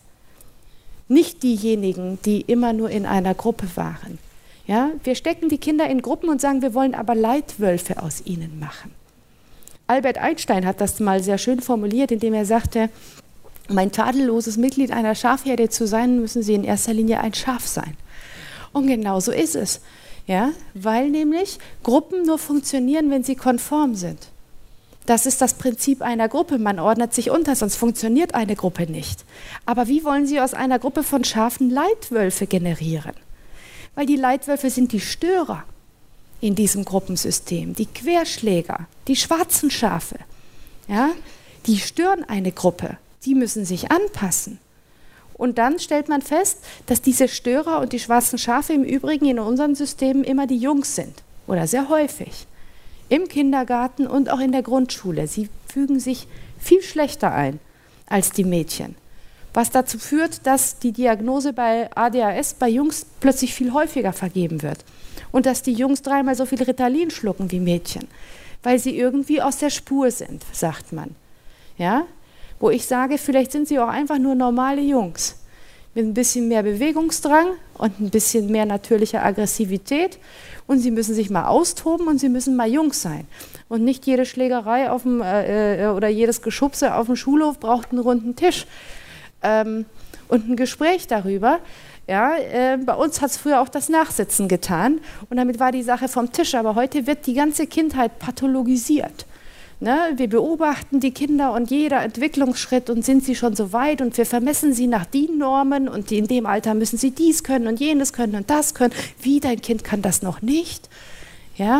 Nicht diejenigen, die immer nur in einer Gruppe waren. Ja, wir stecken die Kinder in Gruppen und sagen, wir wollen aber Leitwölfe aus ihnen machen. Albert Einstein hat das mal sehr schön formuliert, indem er sagte, Um ein tadelloses Mitglied einer Schafherde zu sein, müssen Sie in erster Linie ein Schaf sein. Und genau so ist es. Ja? Weil nämlich Gruppen nur funktionieren, wenn sie konform sind. Das ist das Prinzip einer Gruppe. Man ordnet sich unter, sonst funktioniert eine Gruppe nicht. Aber wie wollen Sie aus einer Gruppe von Schafen Leitwölfe generieren? Weil die Leitwölfe sind die Störer in diesem Gruppensystem, die Querschläger, die schwarzen Schafe. Ja? Die stören eine Gruppe. Die müssen sich anpassen. Und dann stellt man fest, dass diese Störer und die schwarzen Schafe im Übrigen in unseren Systemen immer die Jungs sind oder sehr häufig. Im Kindergarten und auch in der Grundschule. Sie fügen sich viel schlechter ein als die Mädchen. Was dazu führt, dass die Diagnose bei A D H S bei Jungs plötzlich viel häufiger vergeben wird. Und dass die Jungs dreimal so viel Ritalin schlucken wie Mädchen. Weil sie irgendwie aus der Spur sind, sagt man. Ja? Wo ich sage, vielleicht sind sie auch einfach nur normale Jungs. Mit ein bisschen mehr Bewegungsdrang und ein bisschen mehr natürlicher Aggressivität. Und sie müssen sich mal austoben und sie müssen mal Jungs sein. Und nicht jede Schlägerei auf dem, äh, oder jedes Geschubse auf dem Schulhof braucht einen runden Tisch. Ähm, und ein Gespräch darüber. Ja, äh, bei uns hat es früher auch das Nachsitzen getan. Und damit war die Sache vom Tisch. Aber heute wird die ganze Kindheit pathologisiert. Ne, wir beobachten die Kinder und jeder Entwicklungsschritt und sind sie schon so weit und wir vermessen sie nach D I N-Normen und in dem Alter müssen sie dies können und jenes können und das können. Wie, dein Kind kann das noch nicht? Ja?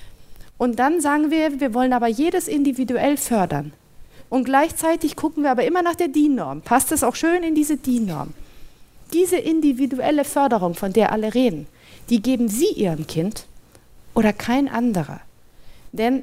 Und dann sagen wir, wir wollen aber jedes individuell fördern. Und gleichzeitig gucken wir aber immer nach der D I N-Norm. Passt das auch schön in diese D I N-Norm? Diese individuelle Förderung, von der alle reden, die geben Sie Ihrem Kind oder kein anderer. Denn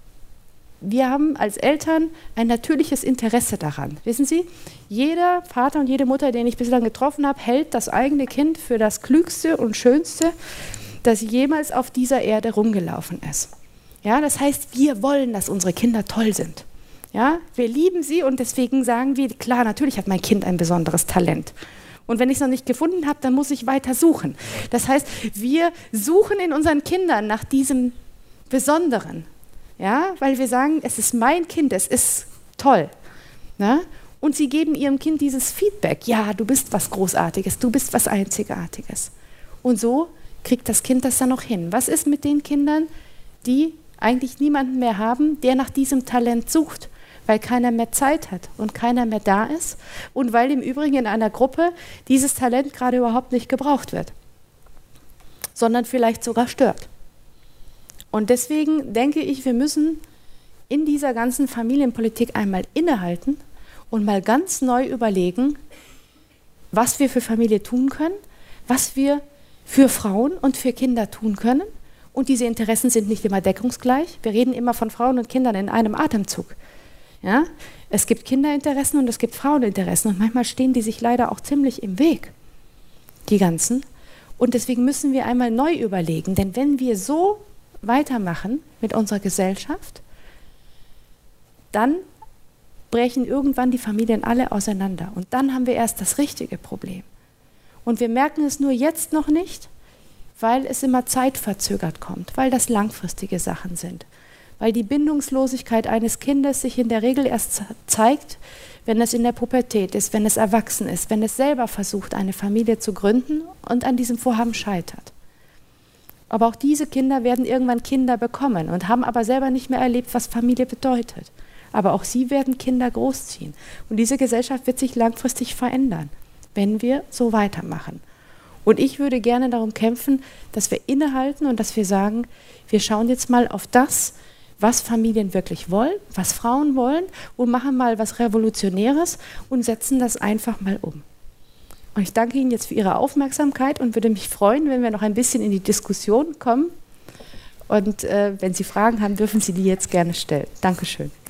wir haben als Eltern ein natürliches Interesse daran. Wissen Sie, jeder Vater und jede Mutter, den ich bislang getroffen habe, hält das eigene Kind für das Klügste und Schönste, das jemals auf dieser Erde rumgelaufen ist. Ja, das heißt, wir wollen, dass unsere Kinder toll sind. Ja, wir lieben sie und deswegen sagen wir, klar, natürlich hat mein Kind ein besonderes Talent. Und wenn ich es noch nicht gefunden habe, dann muss ich weiter suchen. Das heißt, wir suchen in unseren Kindern nach diesem Besonderen. Ja, weil wir sagen, es ist mein Kind, es ist toll. Ne? Und sie geben ihrem Kind dieses Feedback. Ja, du bist was Großartiges, du bist was Einzigartiges. Und so kriegt das Kind das dann noch hin. Was ist mit den Kindern, die eigentlich niemanden mehr haben, der nach diesem Talent sucht? Weil keiner mehr Zeit hat und keiner mehr da ist. Und weil im Übrigen in einer Gruppe dieses Talent gerade überhaupt nicht gebraucht wird. Sondern vielleicht sogar stört. Und deswegen denke ich, wir müssen in dieser ganzen Familienpolitik einmal innehalten und mal ganz neu überlegen, was wir für Familie tun können, was wir für Frauen und für Kinder tun können. Und diese Interessen sind nicht immer deckungsgleich. Wir reden immer von Frauen und Kindern in einem Atemzug. Ja? Es gibt Kinderinteressen und es gibt Fraueninteressen. Und manchmal stehen die sich leider auch ziemlich im Weg, die ganzen. Und deswegen müssen wir einmal neu überlegen. Denn wenn wir so weitermachen mit unserer Gesellschaft, dann brechen irgendwann die Familien alle auseinander. Und dann haben wir erst das richtige Problem. Und wir merken es nur jetzt noch nicht, weil es immer zeitverzögert kommt, weil das langfristige Sachen sind. Weil die Bindungslosigkeit eines Kindes sich in der Regel erst zeigt, wenn es in der Pubertät ist, wenn es erwachsen ist, wenn es selber versucht, eine Familie zu gründen und an diesem Vorhaben scheitert. Aber auch diese Kinder werden irgendwann Kinder bekommen und haben aber selber nicht mehr erlebt, was Familie bedeutet. Aber auch sie werden Kinder großziehen. Und diese Gesellschaft wird sich langfristig verändern, wenn wir so weitermachen. Und ich würde gerne darum kämpfen, dass wir innehalten und dass wir sagen, wir schauen jetzt mal auf das, was Familien wirklich wollen, was Frauen wollen und machen mal was Revolutionäres und setzen das einfach mal um. Und ich danke Ihnen jetzt für Ihre Aufmerksamkeit und würde mich freuen, wenn wir noch ein bisschen in die Diskussion kommen. Und äh, wenn Sie Fragen haben, dürfen Sie die jetzt gerne stellen. Dankeschön.